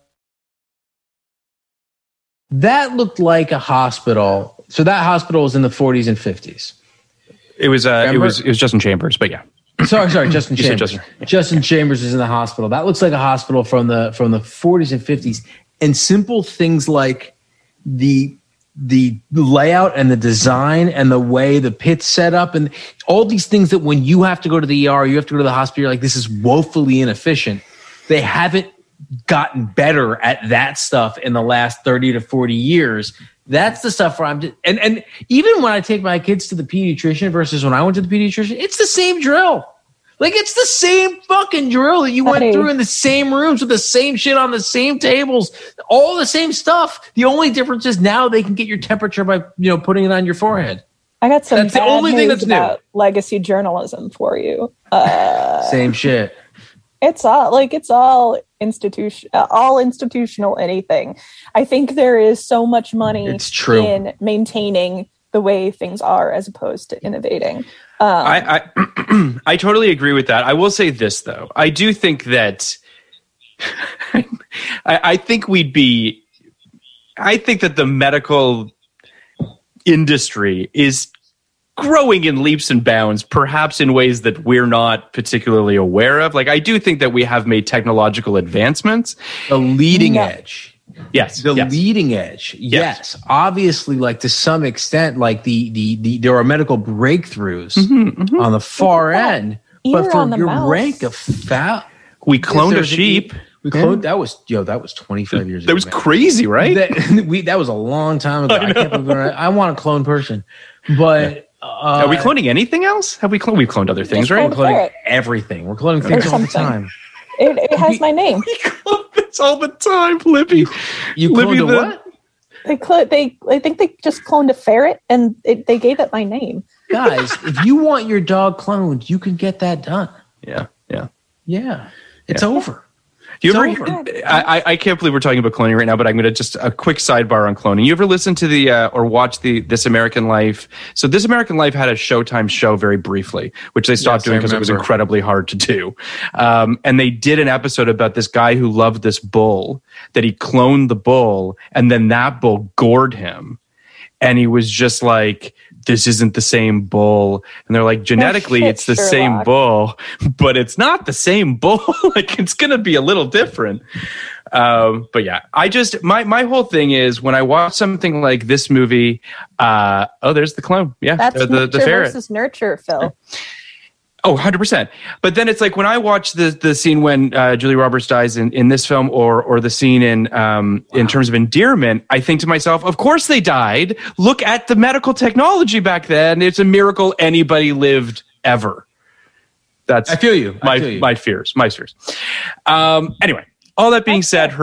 that looked like a hospital. So that hospital was in the 40s and 50s. It was Justin Chambers, but yeah. Sorry, Justin Chambers. Justin Chambers is in the hospital. That looks like a hospital from the 40s and 50s. And simple things like the layout and the design and the way the pit's set up and all these things that when you have to go to the ER, you have to go to the hospital, you're like, this is woefully inefficient. They haven't gotten better at that stuff in the last 30 to 40 years. That's the stuff where and even when I take my kids to the pediatrician versus when I went to the pediatrician, it's the same drill. Like it's the same fucking drill that you went through in the same rooms with the same shit on the same tables, all the same stuff. The only difference is now they can get your temperature by putting it on your forehead. I got some. That's the only thing that's about legacy journalism for you. Same shit. It's all institutional anything. I think there is so much money in maintaining the way things are as opposed to innovating. I totally agree with that. I will say this though. I do think that I think that the medical industry is growing in leaps and bounds, perhaps in ways that we're not particularly aware of. Like, I do think that we have made technological advancements. The leading edge. Yes. Leading edge. Yes. Obviously, like to some extent, like there are medical breakthroughs on the far end. But for your rank of fat, we cloned a sheep. We cloned that was 25 years ago. That was crazy, right? That was a long time ago. I can't believe I want a clone person. But are we cloning anything else? We've cloned other things, right? We're cloning everything. We're cloning things all the time. It has my name. We clone this all the time, Libby. You cloned a what? I think they just cloned a ferret, and they gave it my name. Guys, if you want your dog cloned, you can get that done. Yeah. It's over. I can't believe we're talking about cloning right now, but I'm going to just a quick sidebar on cloning. You ever listen to or watch This American Life? So This American Life had a Showtime show very briefly, which they stopped doing because it was incredibly hard to do. And they did an episode about this guy who loved this bull, that he cloned the bull, and then that bull gored him. And he was just like, this isn't the same bull. And they're like, genetically, it's the same bull, but it's not the same bull. Like, it's going to be a little different. But yeah, my whole thing is when I watch something like this movie, there's the clone. Yeah. That's the ferret versus nurture, Phil. Oh, 100%. But then it's like when I watch the scene when Julia Roberts dies in this film or the scene in terms of endearment, I think to myself, of course they died. Look at the medical technology back then. It's a miracle anybody lived ever. That's I feel you. My fears. Anyway, all that being said,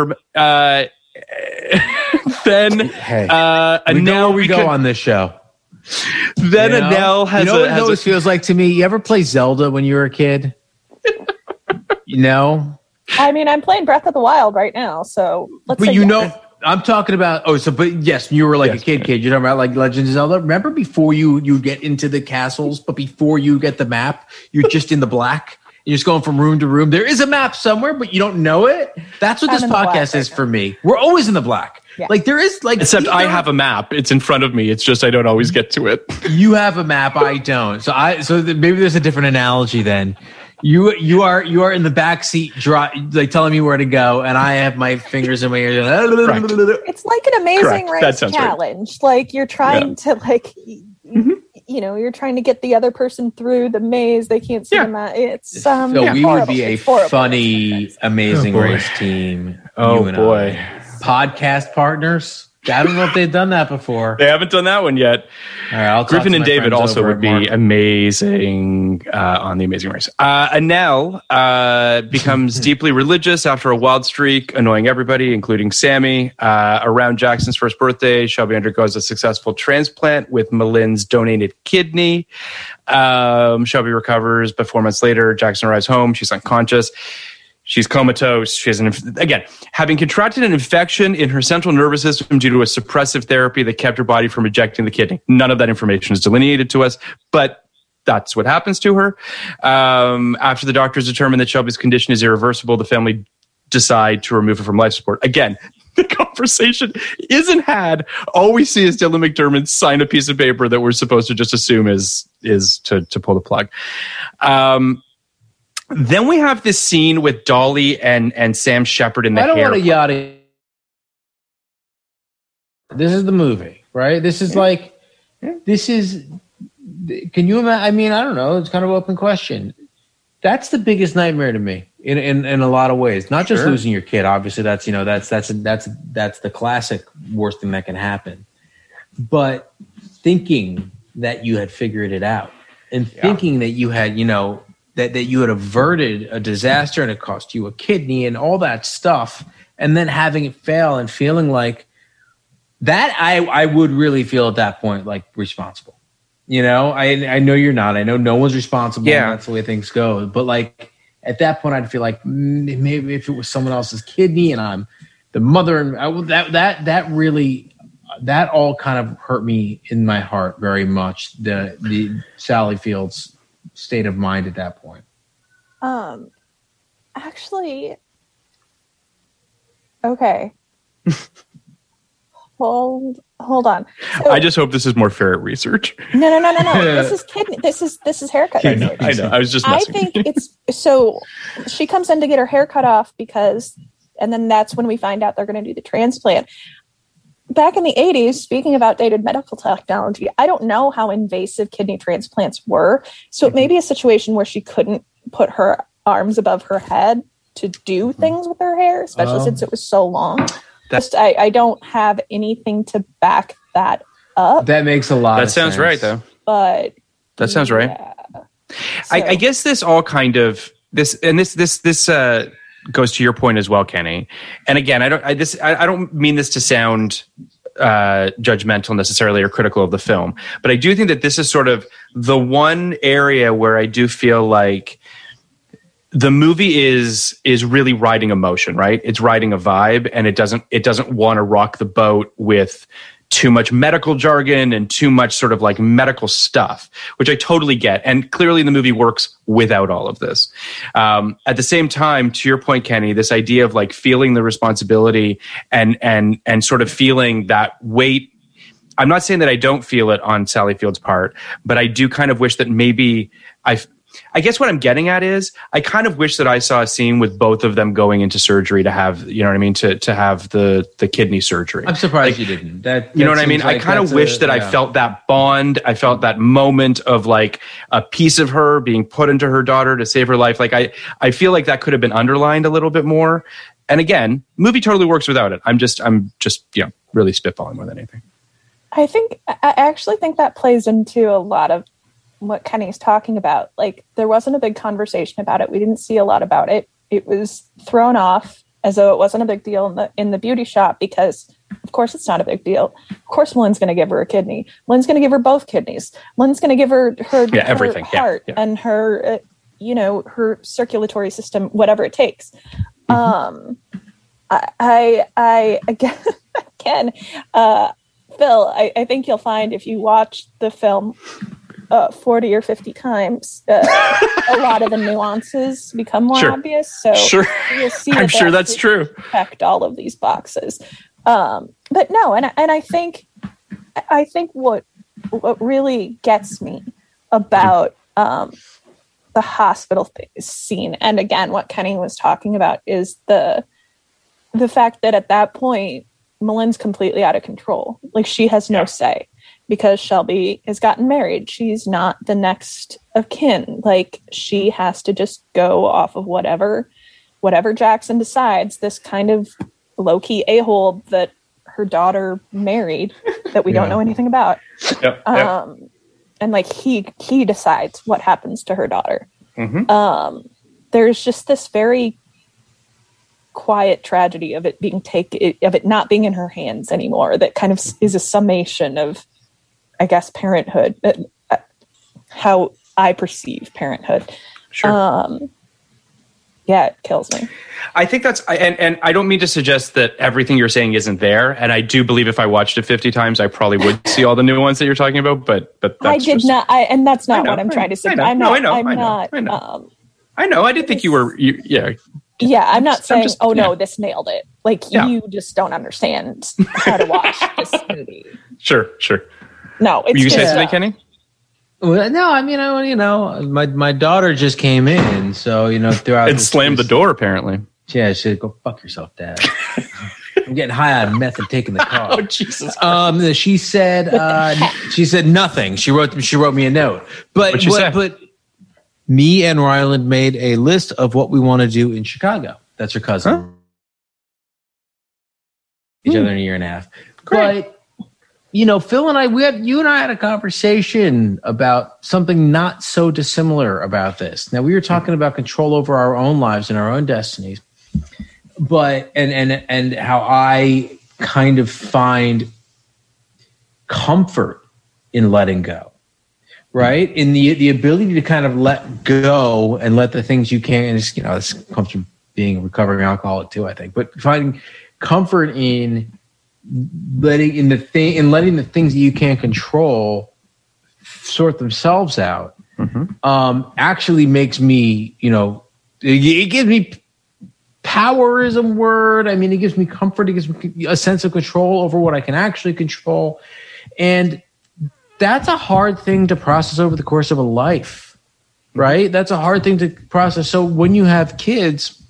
then we know where we go on this show. Then Adele has what it always feels like to me? You ever play Zelda when you were a kid? I mean, I'm playing Breath of the Wild right now, so let's. But I'm talking about. But yes, you were like a kid. You're talking about like Legend of Zelda. Remember before you get into the castles, but before you get the map, you're just in the black. You're just going from room to room. There is a map somewhere, but you don't know it. That's what this podcast is for me. We're always in the black. Yeah. Like there is like, except I have a map. It's in front of me. It's just I don't always get to it. You have a map. I don't. So maybe there's a different analogy then. You are in the back seat, like telling me where to go, and I have my fingers in my ears. Right. It's like an Amazing Race challenge. Right. Like you're trying to like. Mm-hmm. You know, you're trying to get the other person through the maze. They can't see the map. It's so we would be a funny Amazing Race team. Oh boy, podcast partners. I don't know if they've done that before. They haven't done that one yet. All right, Griffin and David also would be amazing on The Amazing Race. Annelle becomes deeply religious after a wild streak, annoying everybody, including Sammy. Around Jackson's first birthday, Shelby undergoes a successful transplant with Malin's donated kidney. Shelby recovers, but 4 months later, Jackson arrives home. She's unconscious. She's comatose. She has having contracted an infection in her central nervous system due to a suppressive therapy that kept her body from ejecting the kidney. None of that information is delineated to us, but that's what happens to her. After the doctors determine that Shelby's condition is irreversible, the family decide to remove her from life support. Again, the conversation isn't had. All we see is Dylan McDermott sign a piece of paper that we're supposed to just assume is to pull the plug. Then we have this scene with Dolly and Sam Shepard in the hair. I don't want to yada. This is the movie, right? This is like, this is, can you imagine? I mean, I don't know. It's kind of an open question. That's the biggest nightmare to me in a lot of ways. Not just losing your kid. Obviously, that's the classic worst thing that can happen. But thinking that you had figured it out and thinking that you had, that you had averted a disaster and it cost you a kidney and all that stuff, and then having it fail and feeling like that, I would really feel at that point like responsible. I know you're not. I know no one's responsible. Yeah. That's the way things go. But like at that point, I'd feel like maybe if it was someone else's kidney and I'm the mother, and that all kind of hurt me in my heart very much. The Sally Fields state of mind at that point. Actually, okay. Hold on. So, I just hope this is more ferret research. No. This is kidney. This is haircut research. I know. I was just messing. I think it's so. She comes in to get her hair cut off and then that's when we find out they're going to do the transplant. Back in the 80s, speaking of outdated medical technology, I don't know how invasive kidney transplants were. So it may be a situation where she couldn't put her arms above her head to do things with her hair, especially since it was so long. I don't have anything to back that up. That makes a lot of sense. That sounds right, though. But that sounds right. So, I guess this all kind of this goes to your point as well, Kenny. And again, I don't mean this to sound judgmental necessarily or critical of the film, but I do think that this is sort of the one area where I do feel like the movie is really riding emotion, right? It's riding a vibe, and it doesn't want to rock the boat with too much medical jargon and too much sort of like medical stuff, which I totally get. And clearly the movie works without all of this. At the same time, to your point, Kenny, this idea of like feeling the responsibility and sort of feeling that weight. I'm not saying that I don't feel it on Sally Field's part, but I do kind of wish that maybe I guess what I'm getting at is I kind of wish that I saw a scene with both of them going into surgery to have, you know what I mean, to have the kidney surgery. I'm surprised you didn't. You know what I mean? Like I kind of wish that I felt that bond. I felt that moment of like a piece of her being put into her daughter to save her life. Like I feel like that could have been underlined a little bit more. And again, movie totally works without it. I'm just really spitballing more than anything. I actually think that plays into a lot of what Kenny's talking about. Like there wasn't a big conversation about it. We didn't see a lot about it. It was thrown off as though it wasn't a big deal in the beauty shop because of course it's not a big deal. Of course Lynn's going to give her a kidney. Lynn's going to give her both kidneys. Lynn's going to give her everything. Heart and her her circulatory system, whatever it takes. I again, Phil, I think you'll find if you watch the film 40 or 50 times, a lot of the nuances become more obvious. So you'll see I'm sure that's true. Checked all of these boxes. But no, and I think what really gets me about the hospital scene, and again, what Kenny was talking about, is the fact that at that point, M'Lynn's completely out of control. Like, she has no say because Shelby has gotten married. She's not the next of kin. Like, she has to just go off of whatever Jackson decides. This kind of low-key a-hole that her daughter married that we don't know anything about. And like he decides what happens to her daughter. There's just this very quiet tragedy of it not being in her hands anymore. That kind of is a summation of, I guess, parenthood, how I perceive parenthood. Yeah, it kills me. I think that's, and I don't mean to suggest that everything you're saying isn't there. And I do believe if I watched it 50 times, I probably would see all the new ones that you're talking about. But that's I did not, and that's not what I'm trying to say. I know. I didn't think you were. Yeah, I'm not saying, no, this nailed it. Like, you just don't understand how to watch this movie. Sure. No, it's you say something, Kenny? Well, no, I mean, my daughter just came in, so throughout and slammed the door. Apparently, yeah, she said, "Go fuck yourself, Dad." I'm getting high on meth and taking the car. Oh, Jesus Christ. She said nothing. She wrote me a note, but me and Ryland made a list of what we want to do in Chicago. That's her cousin. Huh? Each other in a year and a half. Great. But Phil and you and I had a conversation about something not so dissimilar about this. Now, we were talking about control over our own lives and our own destinies, but and how I kind of find comfort in letting go, right? In the ability to kind of let go and let the things you can. And this comes from being a recovering alcoholic too, I think. But finding comfort in letting the things that you can't control sort themselves out actually makes me, it gives me power is a word. I mean, it gives me comfort. It gives me a sense of control over what I can actually control. And that's a hard thing to process over the course of a life, right? That's a hard thing to process. So when you have kids,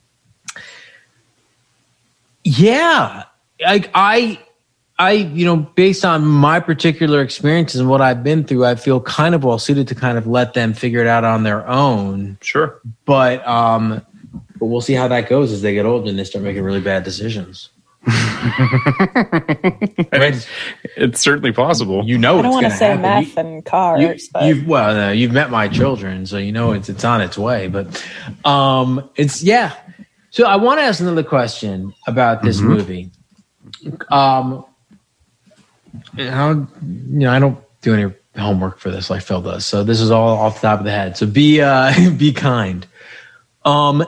I based on my particular experiences and what I've been through, I feel kind of well suited to kind of let them figure it out on their own. Sure. But we'll see how that goes as they get older and they start making really bad decisions. Right? It's certainly possible. I don't want to say meth and cars. You've met my children, so it's on its way. But So I want to ask another question about this movie. I don't do any homework for this like Phil does, so this is all off the top of the head. So be kind. I'm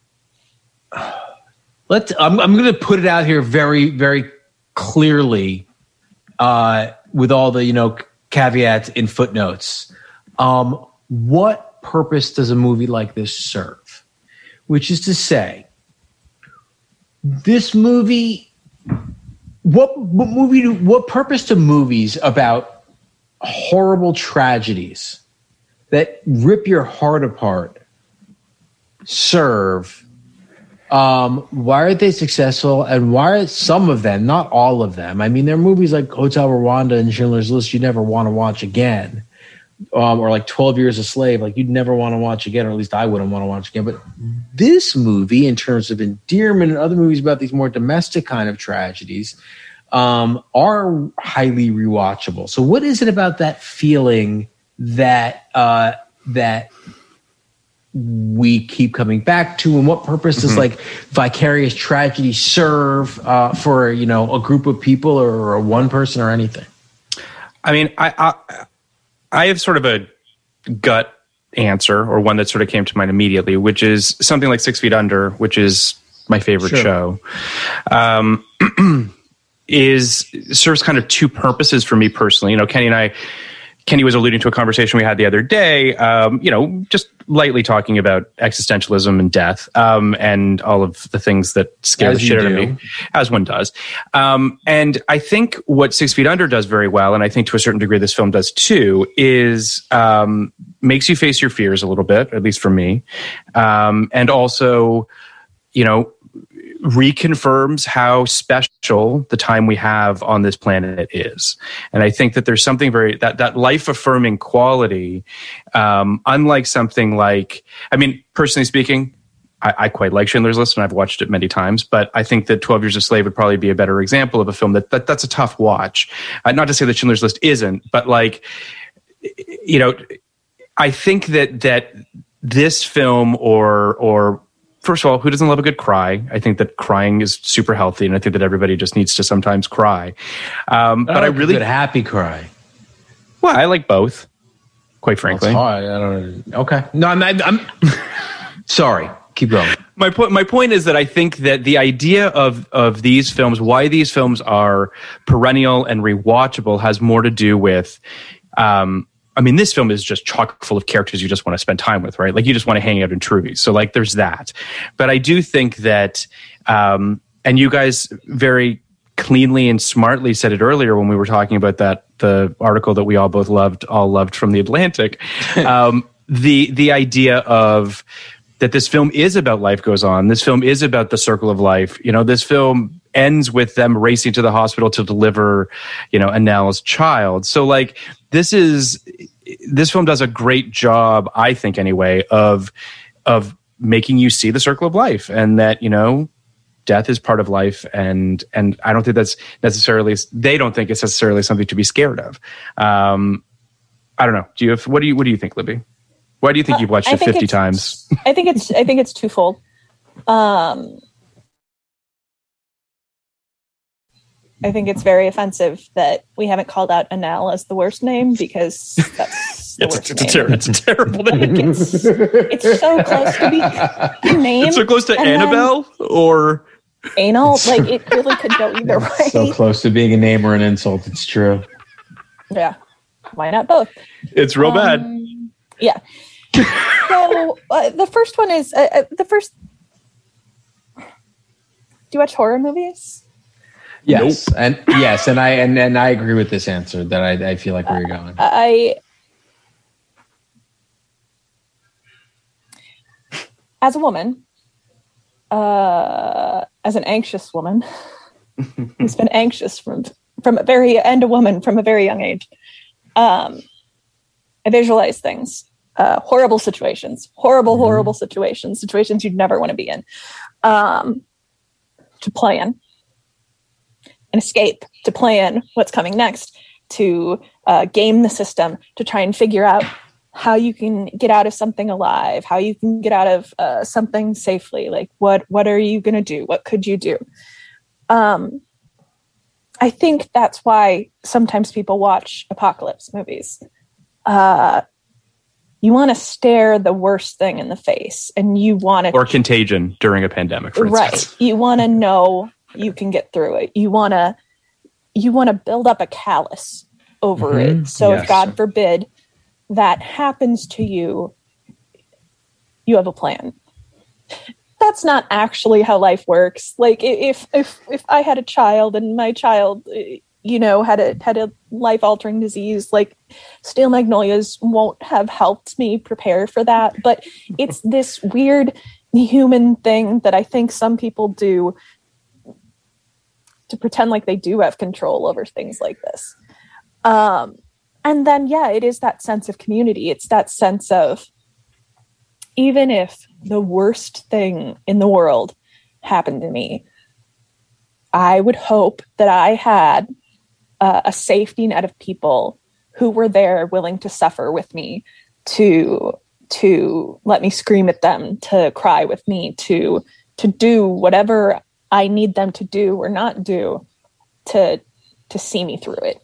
going to put it out here very, very clearly, with all the caveats in footnotes. What purpose does a movie like this serve? Which is to say, this movie. What purpose do movies about horrible tragedies that rip your heart apart serve? Why are they successful, and why are some of them, not all of them? I mean, there are movies like Hotel Rwanda and Schindler's List you never want to watch again, or like 12 Years a Slave, like you'd never want to watch again, or at least I wouldn't want to watch again. But this movie, in terms of endearment and other movies about these more domestic kind of tragedies, are highly rewatchable. So what is it about that feeling that we keep coming back to, and what purpose does like vicarious tragedy serve for a group of people or one person or anything? I mean, I have sort of a gut answer, or one that sort of came to mind immediately, which is something like 6 Feet Under, which is my favorite show, serves kind of two purposes for me personally. You know, Kenny was alluding to a conversation we had the other day, you know, just lightly talking about existentialism and death, and all of the things that scare the shit out of me, as one does. And I think what 6 Feet Under does very well, and I think to a certain degree this film does too, is makes you face your fears a little bit, at least for me. And also, you know, reconfirms how special the time we have on this planet is. And I think that there's something that life-affirming quality, unlike something like, I mean, personally speaking, I quite like Schindler's List and I've watched it many times, but I think that 12 Years a Slave would probably be a better example of a film that's a tough watch. Not to say that Schindler's List isn't, but like, you know, I think that this film or first of all, who doesn't love a good cry? I think that crying is super healthy, and I think that everybody just needs to sometimes cry. But I really a good happy cry. Well, I like both, quite frankly. That's hard. I don't. Okay, no, I'm sorry. Keep going. My point is that I think that the idea of these films, why these films are perennial and rewatchable, has more to do with. I mean, this film is just chock full of characters you just want to spend time with, right? Like, you just want to hang out in Truvies. So, like, there's that. But I do think that, and you guys very cleanly and smartly said it earlier when we were talking about the article that we all loved from The Atlantic, the idea of that this film is about life goes on. This film is about the circle of life. You know, this film ends with them racing to the hospital to deliver, you know, Annelle's child. So, like, this film does a great job, I think anyway, of making you see the circle of life, and that, you know, death is part of life, and I don't think that's necessarily, they don't think it's necessarily something to be scared of. I don't know. What do you think, Libby? Why do you think you've watched it 50 times? I think it's twofold. I think it's very offensive that we haven't called out Annelle as the worst name, because that's the worst name. It's a terrible name. It's so close to be a name. It's so close to Annabelle or anal. Like, it really could go either way. So close to being a name or an insult. It's true. Yeah. Why not both? It's real bad. Yeah. So the first one is the first. Do you watch horror movies? Yes, nope. and I agree with this answer that I feel like where you're going. As a woman, as an anxious woman who's been anxious from a woman from a very young age, I visualize things, horrible situations, horrible situations you'd never want to be in, to plan. And escape, to plan what's coming next, to game the system, to try and figure out how you can get out of something alive, how you can get out of something safely. Like, what are you going to do? What could you do? I think that's why sometimes people watch apocalypse movies. You want to stare the worst thing in the face, and you want to... Or Contagion during a pandemic, for instance. Right. You want to know you can get through it. You want to build up a callus over it. So if God forbid that happens to you, you have a plan. That's not actually how life works. Like, if I had a child and my child, you know, had a life-altering disease, like, Steel Magnolias won't have helped me prepare for that. But it's this weird human thing that I think some people do to pretend like they do have control over things like this. And then, it is that sense of community. It's that sense of, even if the worst thing in the world happened to me, I would hope that I had a safety net of people who were there willing to suffer with me, to let me scream at them, to cry with me, to do whatever I need them to do or not do to see me through it.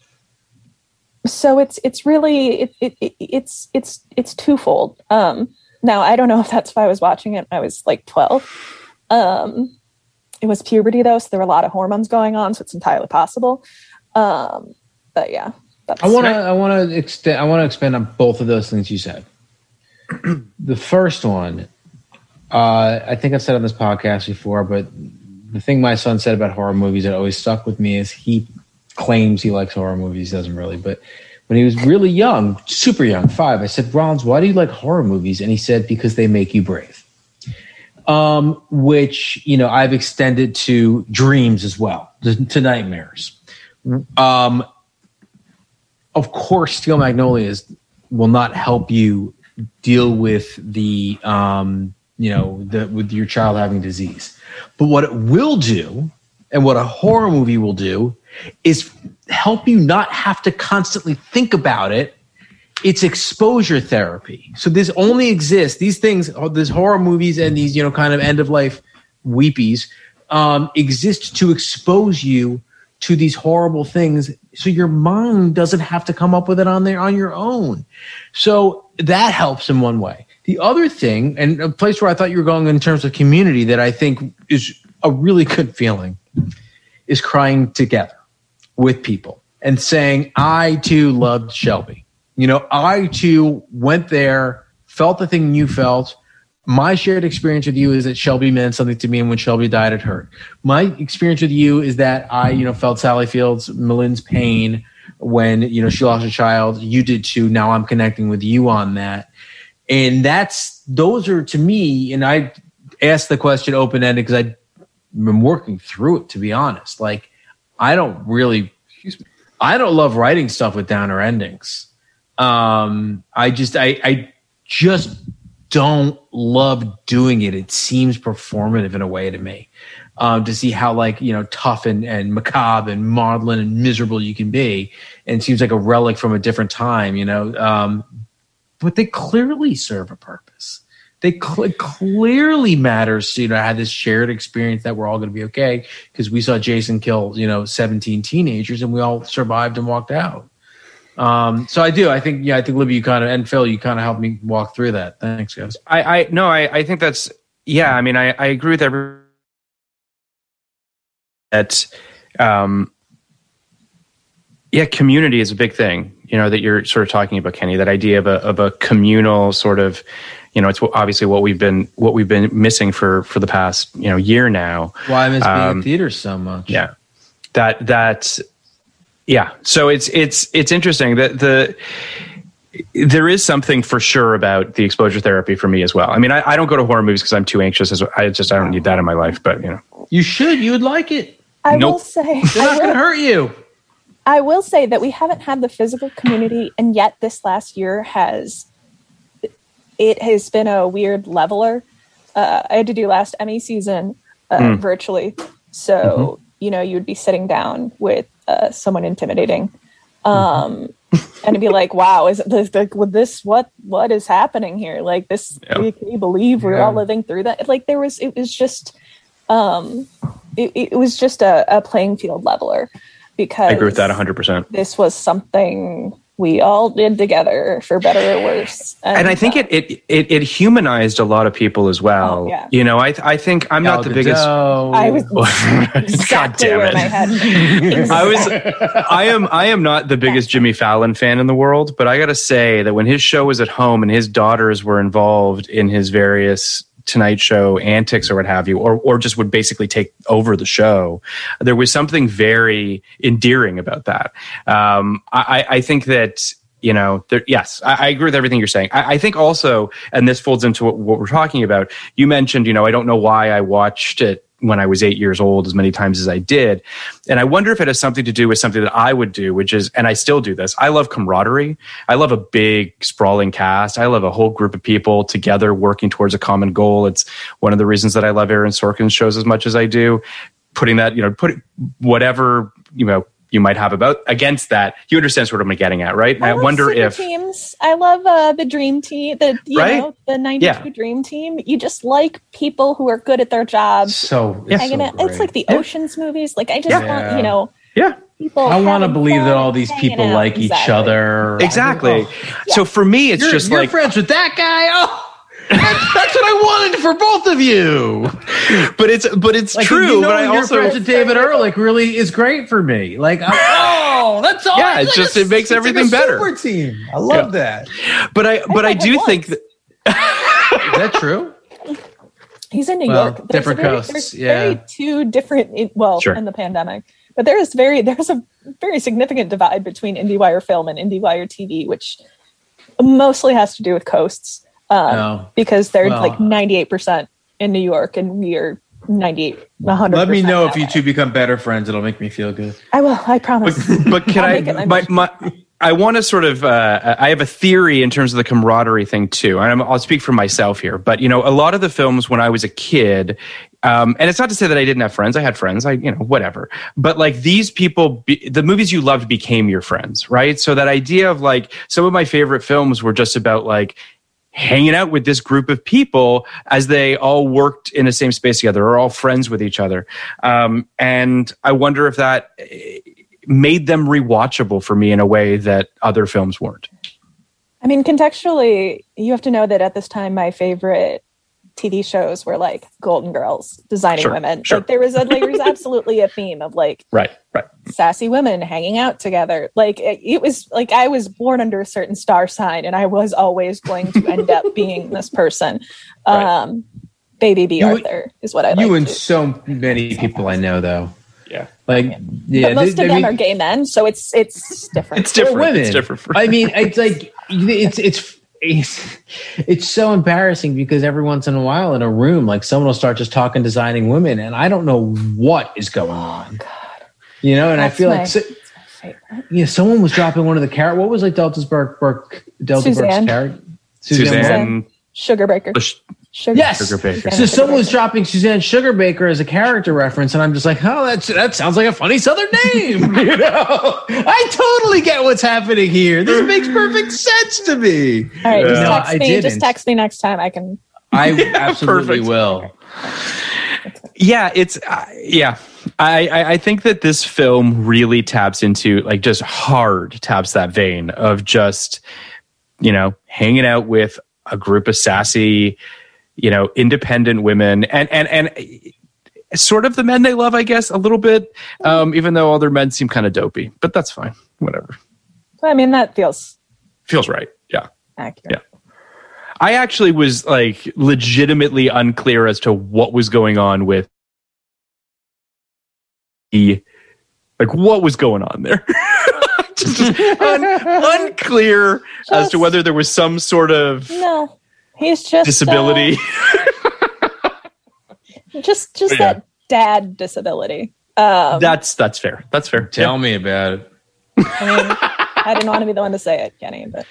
So it's really it's twofold. Now, I don't know if that's why I was watching it when I was like 12. It was puberty though, so there were a lot of hormones going on, so it's entirely possible. But yeah, I want to expand on both of those things you said. The first one, I think I've said on this podcast before, but the thing my son said about horror movies that always stuck with me is he claims he likes horror movies, doesn't really, but when he was really young, super young, 5, I said, Rollins, why do you like horror movies? And he said, because they make you brave. Which, I've extended to dreams as well, to nightmares. Of course, Steel Magnolias will not help you deal with with your child having disease. But what it will do, and what a horror movie will do, is help you not have to constantly think about it. It's exposure therapy. So this only exists, these things, these horror movies and these, kind of end of life weepies exist to expose you to these horrible things so your mind doesn't have to come up with it on your own. So that helps in one way. The other thing, and a place where I thought you were going in terms of community that I think is a really good feeling, is crying together with people and saying, I too loved Shelby. I too went there, felt the thing you felt. My shared experience with you is that Shelby meant something to me, and when Shelby died, it hurt. My experience with you is that I, felt Sally Fields, Malynn's pain when, she lost a child. You did too. Now I'm connecting with you on that. And those are to me, and I asked the question open-ended because I've been working through it, to be honest. Like, I don't love writing stuff with downer endings. I just don't love doing it. It seems performative in a way to me, to see how tough and macabre and maudlin and miserable you can be. And it seems like a relic from a different time, but they clearly serve a purpose. They clearly matters to, have this shared experience that we're all going to be okay. Cause we saw Jason kill, 17 teenagers and we all survived and walked out. So I do. I think Libby, you kind of, and Phil, you kind of helped me walk through that. Thanks, guys. I think that's, yeah. I mean, I agree with everyone that, community is a big thing, that you're sort of talking about, Kenny, that idea of a communal sort of, it's obviously what we've been missing for the past, year now. Why I miss being in theaters so much. Yeah. Yeah, so it's interesting that there is something for sure about the exposure therapy for me as well. I mean, I don't go to horror movies because I'm too anxious. I don't need that in my life. But you should. You would like it. I will say they're not going to hurt you. I will say that we haven't had the physical community, and yet this last year has been a weird leveler. I had to do last Emmy season virtually, so you'd be sitting down with someone intimidating, and it'd be like, wow, is it like with this, what is happening here? Like this, can you believe we're all living through that? Like it was just a playing field leveler, because I agree with that 100%. This was something we all did together, for better or worse. And I think it humanized a lot of people as well. Oh, yeah. I think I'm not the biggest. I was exactly where my head. I am not the biggest Jimmy Fallon fan in the world, but I got to say that when his show was at home and his daughters were involved in his various Tonight Show antics or what have you, or just would basically take over the show, there was something very endearing about that. I think that, yes, I agree with everything you're saying. I think also, and this folds into what we're talking about, you mentioned, I don't know why I watched it when I was 8 years old as many times as I did. And I wonder if it has something to do with something that I would do, which is, and I still do this, I love camaraderie. I love a big sprawling cast. I love a whole group of people together working towards a common goal. It's one of the reasons that I love Aaron Sorkin's shows as much as I do. Putting that, whatever, you might have against that, you understand sort of what I'm getting at, right? I wonder if teams. I love the Dream Team, the 92 Dream Team. You just like people who are good at their jobs. It's like the Ocean's movies. Like I just want, people. I want to believe that all these people like each other. Exactly. So for me, it's you're like friends with that guy. Oh. That's what I wanted for both of you. But it's like, true. You know, but I your also friends with David Ehrlich really is great for me. Like, that's all. Yeah, it's like it makes everything like a better. Super team. I love that. But I do think that. Is that true? He's in New York. Different coasts. There's very two different. In the pandemic, but there's a very significant divide between IndieWire Film and IndieWire TV, which mostly has to do with coasts. Because they're like 98% in New York, and we are 98, 100%. Let me know if you two become better friends. It'll make me feel good. I will. I promise. But can I want to sort of, I have a theory in terms of the camaraderie thing too. And I'll speak for myself here, but a lot of the films when I was a kid, and it's not to say that I didn't have friends. I had friends, whatever. But like these people, the movies you loved became your friends, right? So that idea of like, some of my favorite films were just about like hanging out with this group of people as they all worked in the same space together, or all friends with each other. And I wonder if that made them rewatchable for me in a way that other films weren't. I mean, contextually, you have to know that at this time, my favorite TV shows were like Golden Girls, Designing Women. Like there was absolutely a theme of like right sassy women hanging out together. Like it was like I was born under a certain star sign, and I was always going to end up being this person. Baby B. Arthur is what I like. You and so many people I know, though. Yeah. But most of them are gay men, so it's different. It's different. Women. It's different. I mean, it's like it's so embarrassing because every once in a while in a room, like someone will start just talking Designing Women, and I don't know what is going on. God. And I feel like someone was dropping one of the characters. What was like Delta Burke's character? Suzanne Sugarbaker. Yes. So someone was dropping Suzanne Sugarbaker as a character reference, and I'm just like, oh, that sounds like a funny Southern name. I totally get what's happening here. This makes perfect sense to me. All right, just text me next time. I absolutely will. Yeah, I think that this film really taps into like just hard taps that vein of just hanging out with a group of sassy, independent women and sort of the men they love, I guess, a little bit, even though all their men seem kind of dopey, but that's fine. Whatever. I mean, that feels right. Yeah. Accurate. Yeah. I actually was like legitimately unclear as to what was going on with what was going on there. just unclear as to whether there was some sort of he's just disability. just that dad disability. That's fair. That's fair. Tell me about it. I mean, I didn't want to be the one to say it, Kenny, but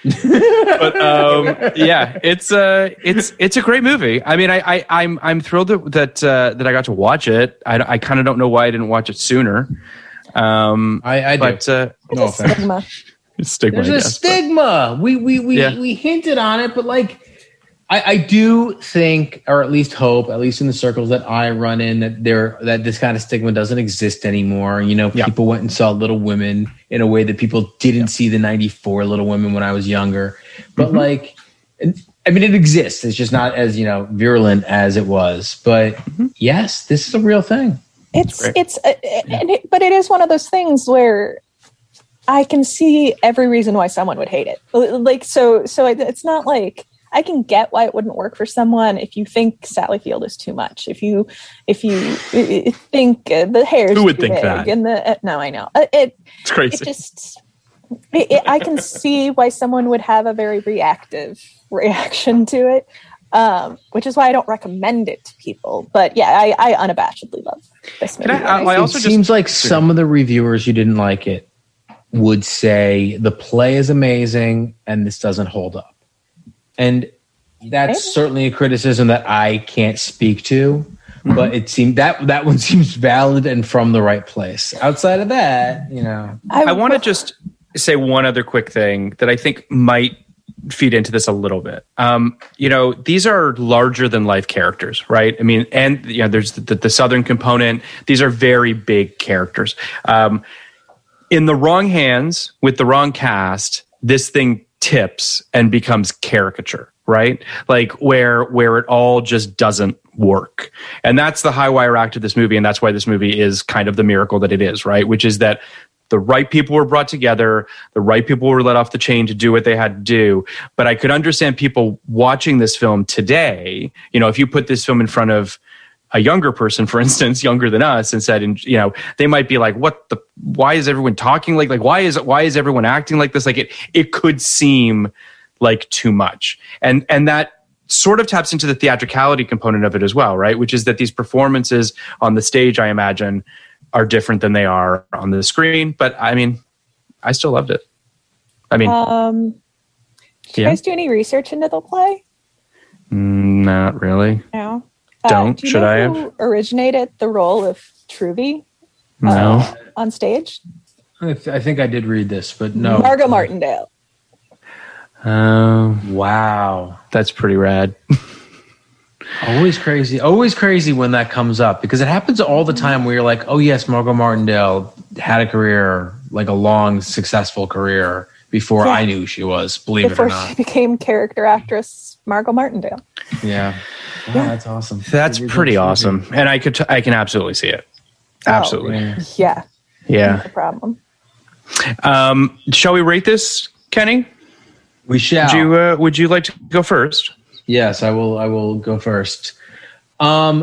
yeah, it's a great movie. I mean, I'm thrilled that I got to watch it. I kind of don't know why I didn't watch it sooner. I but do. No offense. stigma. Stigma. There's a stigma. We hinted on it, but like I do think, or at least hope, at least in the circles that I run in, that this kind of stigma doesn't exist anymore. People went and saw Little Women in a way that people didn't see the '94 Little Women when I was younger. But like, I mean, it exists. It's just not as virulent as it was. But yes, this is a real thing. But it is one of those things where I can see every reason why someone would hate it. Like, so it's not like I can get why it wouldn't work for someone if you think Sally Field is too much. If you think the hair is who would too think big that? And no, I know it's crazy. I can see why someone would have a very reactive reaction to it. Which is why I don't recommend it to people. But yeah, I unabashedly love this movie. It seems like some of the reviewers who didn't like it would say the play is amazing and this doesn't hold up. And that's certainly a criticism that I can't speak to. But it seemed that one seems valid and from the right place. Outside of that, I want to just say one other quick thing that I think might feed into this a little bit. These are larger than life characters, right? I mean, and there's the Southern component. These are very big characters. In the wrong hands with the wrong cast, this thing tips and becomes caricature, right? Like where it all just doesn't work. And that's the high wire act of this movie. And that's why this movie is kind of the miracle that it is, right? Which is that the right people were brought together, the right people were let off the chain to do what they had to do. But I could understand people watching this film today, you know, if you put this film in front of a younger person, for instance, younger than us, and said, and you know, they might be like, why is everyone talking like why is everyone acting like this? Like it could seem like too much. And that sort of taps into the theatricality component of it as well, right? Which is that these performances on the stage, I imagine, are different than they are on the screen. But I mean, I still loved it. I mean, did you guys do any research into the play? Not really. No. Don't. Do you Should know I who have? originated the role of Truvy? No. On stage? I think I did read this, but no. Margot Martindale. Wow. That's pretty rad. Always crazy when that comes up, because it happens all the time where you're like, oh yes, Margot Martindale had a career, like a long, successful career before I knew who she was, believe it or not. Before she became character actress Margot Martindale. Yeah. Wow, that's awesome. That's pretty awesome. And I can absolutely see it. Absolutely. Yeah. Yeah. No problem. Shall we rate this, Kenny? We shall. Would you like to go first? Yes, I will go first. I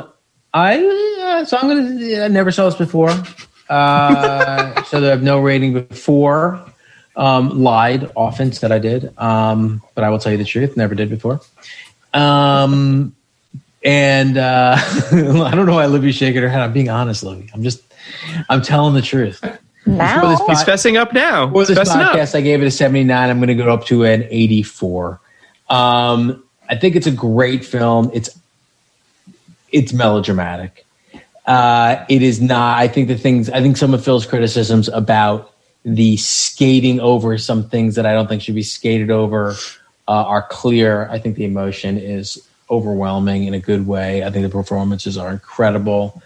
never saw this before. So I have no rating before. Lied often, said I did. But I will tell you the truth, never did before. And I don't know why Libby's shaking her head. I'm being honest, Libby. I'm telling the truth. Now he's fessing up now. For this podcast, I gave it a 79. I'm going to go up to an 84. I think it's a great film. It's melodramatic. It is not. I think some of Phil's criticisms about the skating over some things that I don't think should be skated over are clear. I think the emotion is overwhelming in a good way. I think the performances are incredible.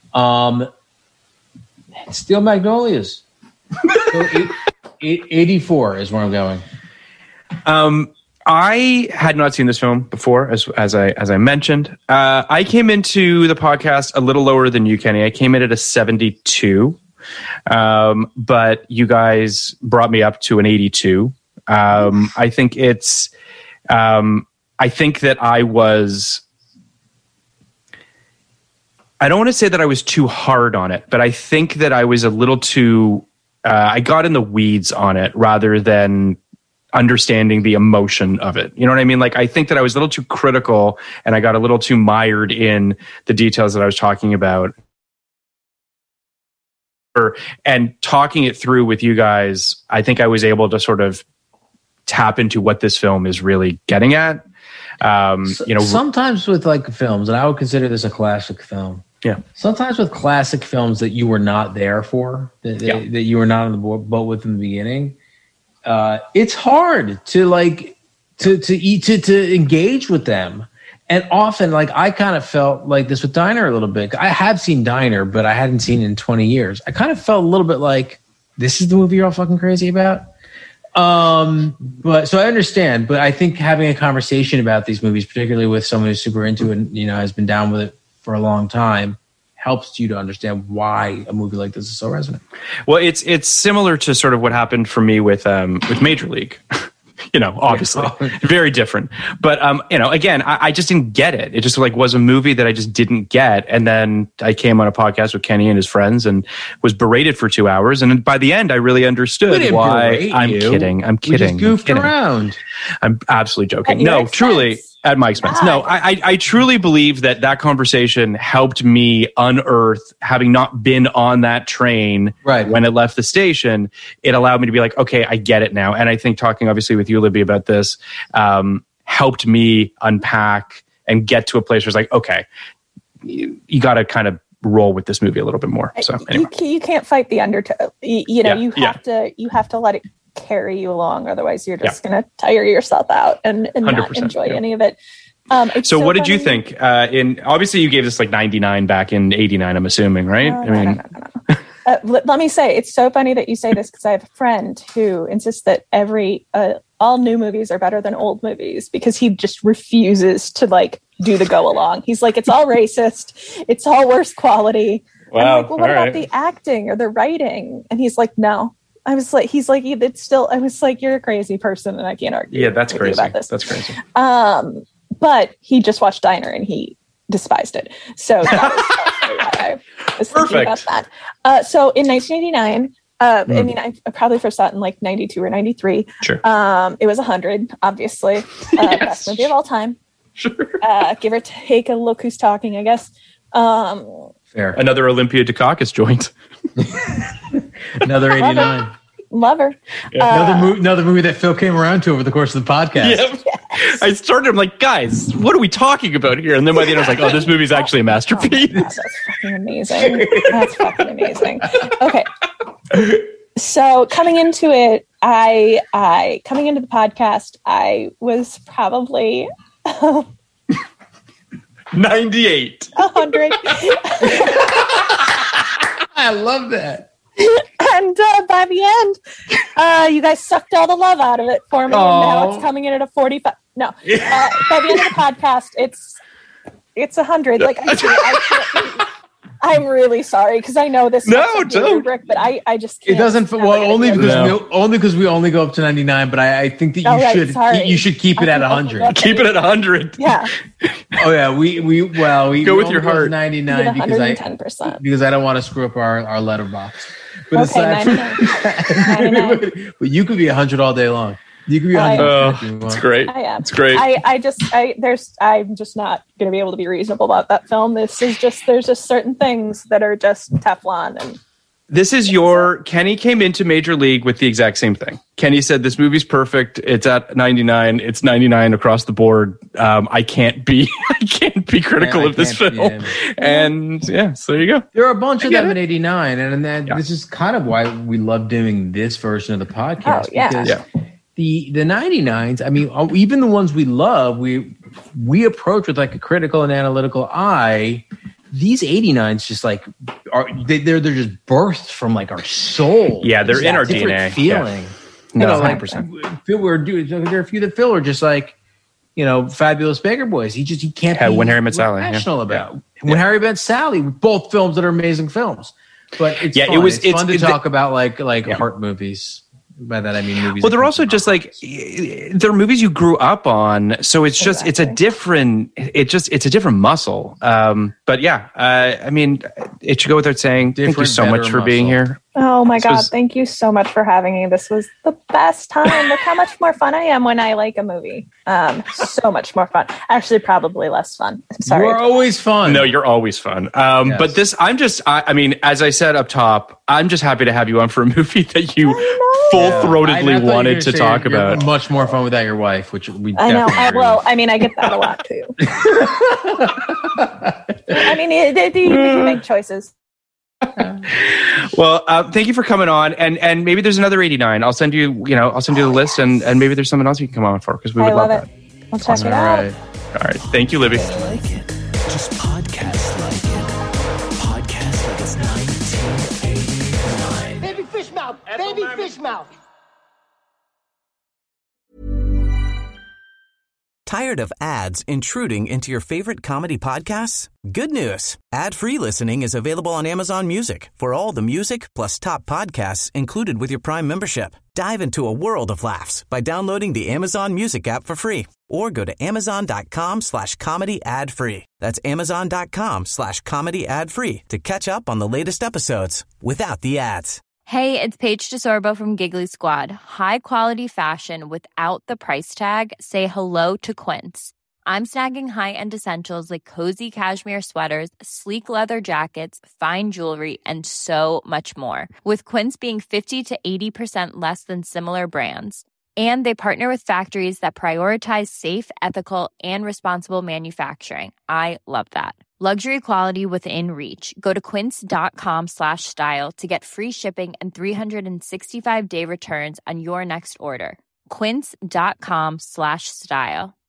Steel Magnolias. So 84 is where I'm going. I had not seen this film before, as I mentioned. I came into the podcast a little lower than you, Kenny. I came in at a 72, but you guys brought me up to an 82. I think it's. I think that I was. I don't want to say that I was too hard on it, but I think that I was a little too. I got in the weeds on it rather than understanding the emotion of it. You know what I mean? Like, I think that I was a little too critical and I got a little too mired in the details that I was talking about. And talking it through with you guys, I think I was able to sort of tap into what this film is really getting at. Sometimes with like films, and I would consider this a classic film. Yeah. Sometimes with classic films that you were not there for, that you were not on the boat with in the beginning, it's hard to engage with them. And often, like, I kind of felt like this with Diner a little bit. I have seen Diner, but I hadn't seen it in 20 years. I kind of felt a little bit like, this is the movie you're all fucking crazy about. But so I understand, but I think having a conversation about these movies, particularly with someone who's super into it and, has been down with it for a long time, helps you to understand why a movie like this is so resonant. Well, it's similar to sort of what happened for me with Major League. Obviously very different. But, again, I just didn't get it. It just was a movie that I just didn't get. And then I came on a podcast with Kenny and his friends and was berated for 2 hours. And by the end, I really understood why. I'm kidding. We just goofed around. I'm absolutely joking. No, truly. At my expense. No, I truly believe that conversation helped me unearth, having not been on that train when it left the station, it allowed me to be like, okay, I get it now. And I think talking obviously with you, Libby, about this helped me unpack and get to a place where it's like, okay, you got to kind of roll with this movie a little bit more. So anyway. You can't fight the undertow. You have to let it carry you along, otherwise you're just going to tire yourself out and not enjoy any of it. So what did you think? Obviously you gave this 99 back in 89, I'm assuming, right? No. Let me say, it's so funny that you say this, because I have a friend who insists that every all new movies are better than old movies because he just refuses to like do the go along. He's like, it's all racist. It's all worse quality. Wow. I'm like, well, what about the acting or the writing? And he's like, no. I was like, he's like, it's still, I was like, you're a crazy person and I can't argue. Yeah, that's crazy. About this. That's crazy. But he just watched Diner and he despised it. So that was why I was thinking about that. So in 1989, I mean, I probably first saw it in like 92 or 93. Sure. It was 100, obviously. Best movie of all time. Sure. Give or take a look who's talking, I guess. Fair. Another Olympia Dukakis joint. Another 89. Love her. Yeah. Another movie that Phil came around to over the course of the podcast. Yep. Yes. I started, I'm like, guys, what are we talking about here? And then by the end, I was like, oh, this movie's actually a masterpiece. Oh, that's fucking amazing. That's fucking amazing. Okay. So coming into it, coming into the podcast, I was probably 98. 100. I love that. And by the end, you guys sucked all the love out of it for me. And now it's coming in at a 45. No. By the end of the podcast, it's 100. Like, I'm really sorry because I know this. No, don't. Rubric, but I just can't. It doesn't. Well, only because we only go up to 99. But I think that you should keep it at 100. Keep it at 100. Yeah. Oh yeah. We go with your heart. 99 because I don't want to screw up our letterbox. But okay, 99. But you could be 100 all day long. You could be 100. It's great. I am. It's great. I'm just not going to be able to be reasonable about that film. There's just certain things that are just Teflon. And this is Kenny came into Major League with the exact same thing. Kenny said, this movie's perfect. It's at 99. It's 99 across the board. I can't be critical of this film. And so there you go. There are a bunch of them in 89. And this is kind of why we love doing this version of the podcast. Because the 99s, I mean, even the ones we love, we approach with like a critical and analytical eye. These 89s just like they're just birthed from like our soul. Yeah, they're in our DNA. Feeling. Yeah. No, 100%. There are a few that Phil are just like, Fabulous Baker Boys. He can't be When Harry Met Sally. Rational about. When Harry Met Sally, both films that are amazing films. But it's fun. It's fun to talk about like heart movies. By that I mean movies. Well, they're also just like they're movies you grew up on, so it's just it's a different muscle. But yeah, I mean, it should go without saying. Thank you so much for being here. Oh my God, thank you so much for having me. This was the best time. Look how much more fun I am when I like a movie. So much more fun. Actually, probably less fun. I'm sorry. You're always fun. No, you're always fun. But this, I mean, as I said up top, I'm just happy to have you on for a movie that you full-throatedly wanted to talk about. Much more fun without your wife, which we I know. Well, I mean, I get that a lot too. I mean, you make choices. Well, thank you for coming on, and maybe there's another 89. I'll send you the list, and maybe there's something else you can come on for because we would love that. I'll check it out. All right. Thank you, Libby. Like it. Just podcast like it. Podcast like it's 1989. Baby fish mouth. Baby fish mouth. Tired of ads intruding into your favorite comedy podcasts? Good news. Ad-free listening is available on Amazon Music for all the music plus top podcasts included with your Prime membership. Dive into a world of laughs by downloading the Amazon Music app for free or go to amazon.com/comedy ad-free. That's amazon.com/comedy ad-free to catch up on the latest episodes without the ads. Hey, it's Paige DeSorbo from Giggly Squad. High quality fashion without the price tag. Say hello to Quince. I'm snagging high-end essentials like cozy cashmere sweaters, sleek leather jackets, fine jewelry, and so much more. With Quince being 50 to 80% less than similar brands. And they partner with factories that prioritize safe, ethical, and responsible manufacturing. I love that. Luxury quality within reach. Go to quince.com/style to get free shipping and 365-day returns on your next order. Quince.com/style.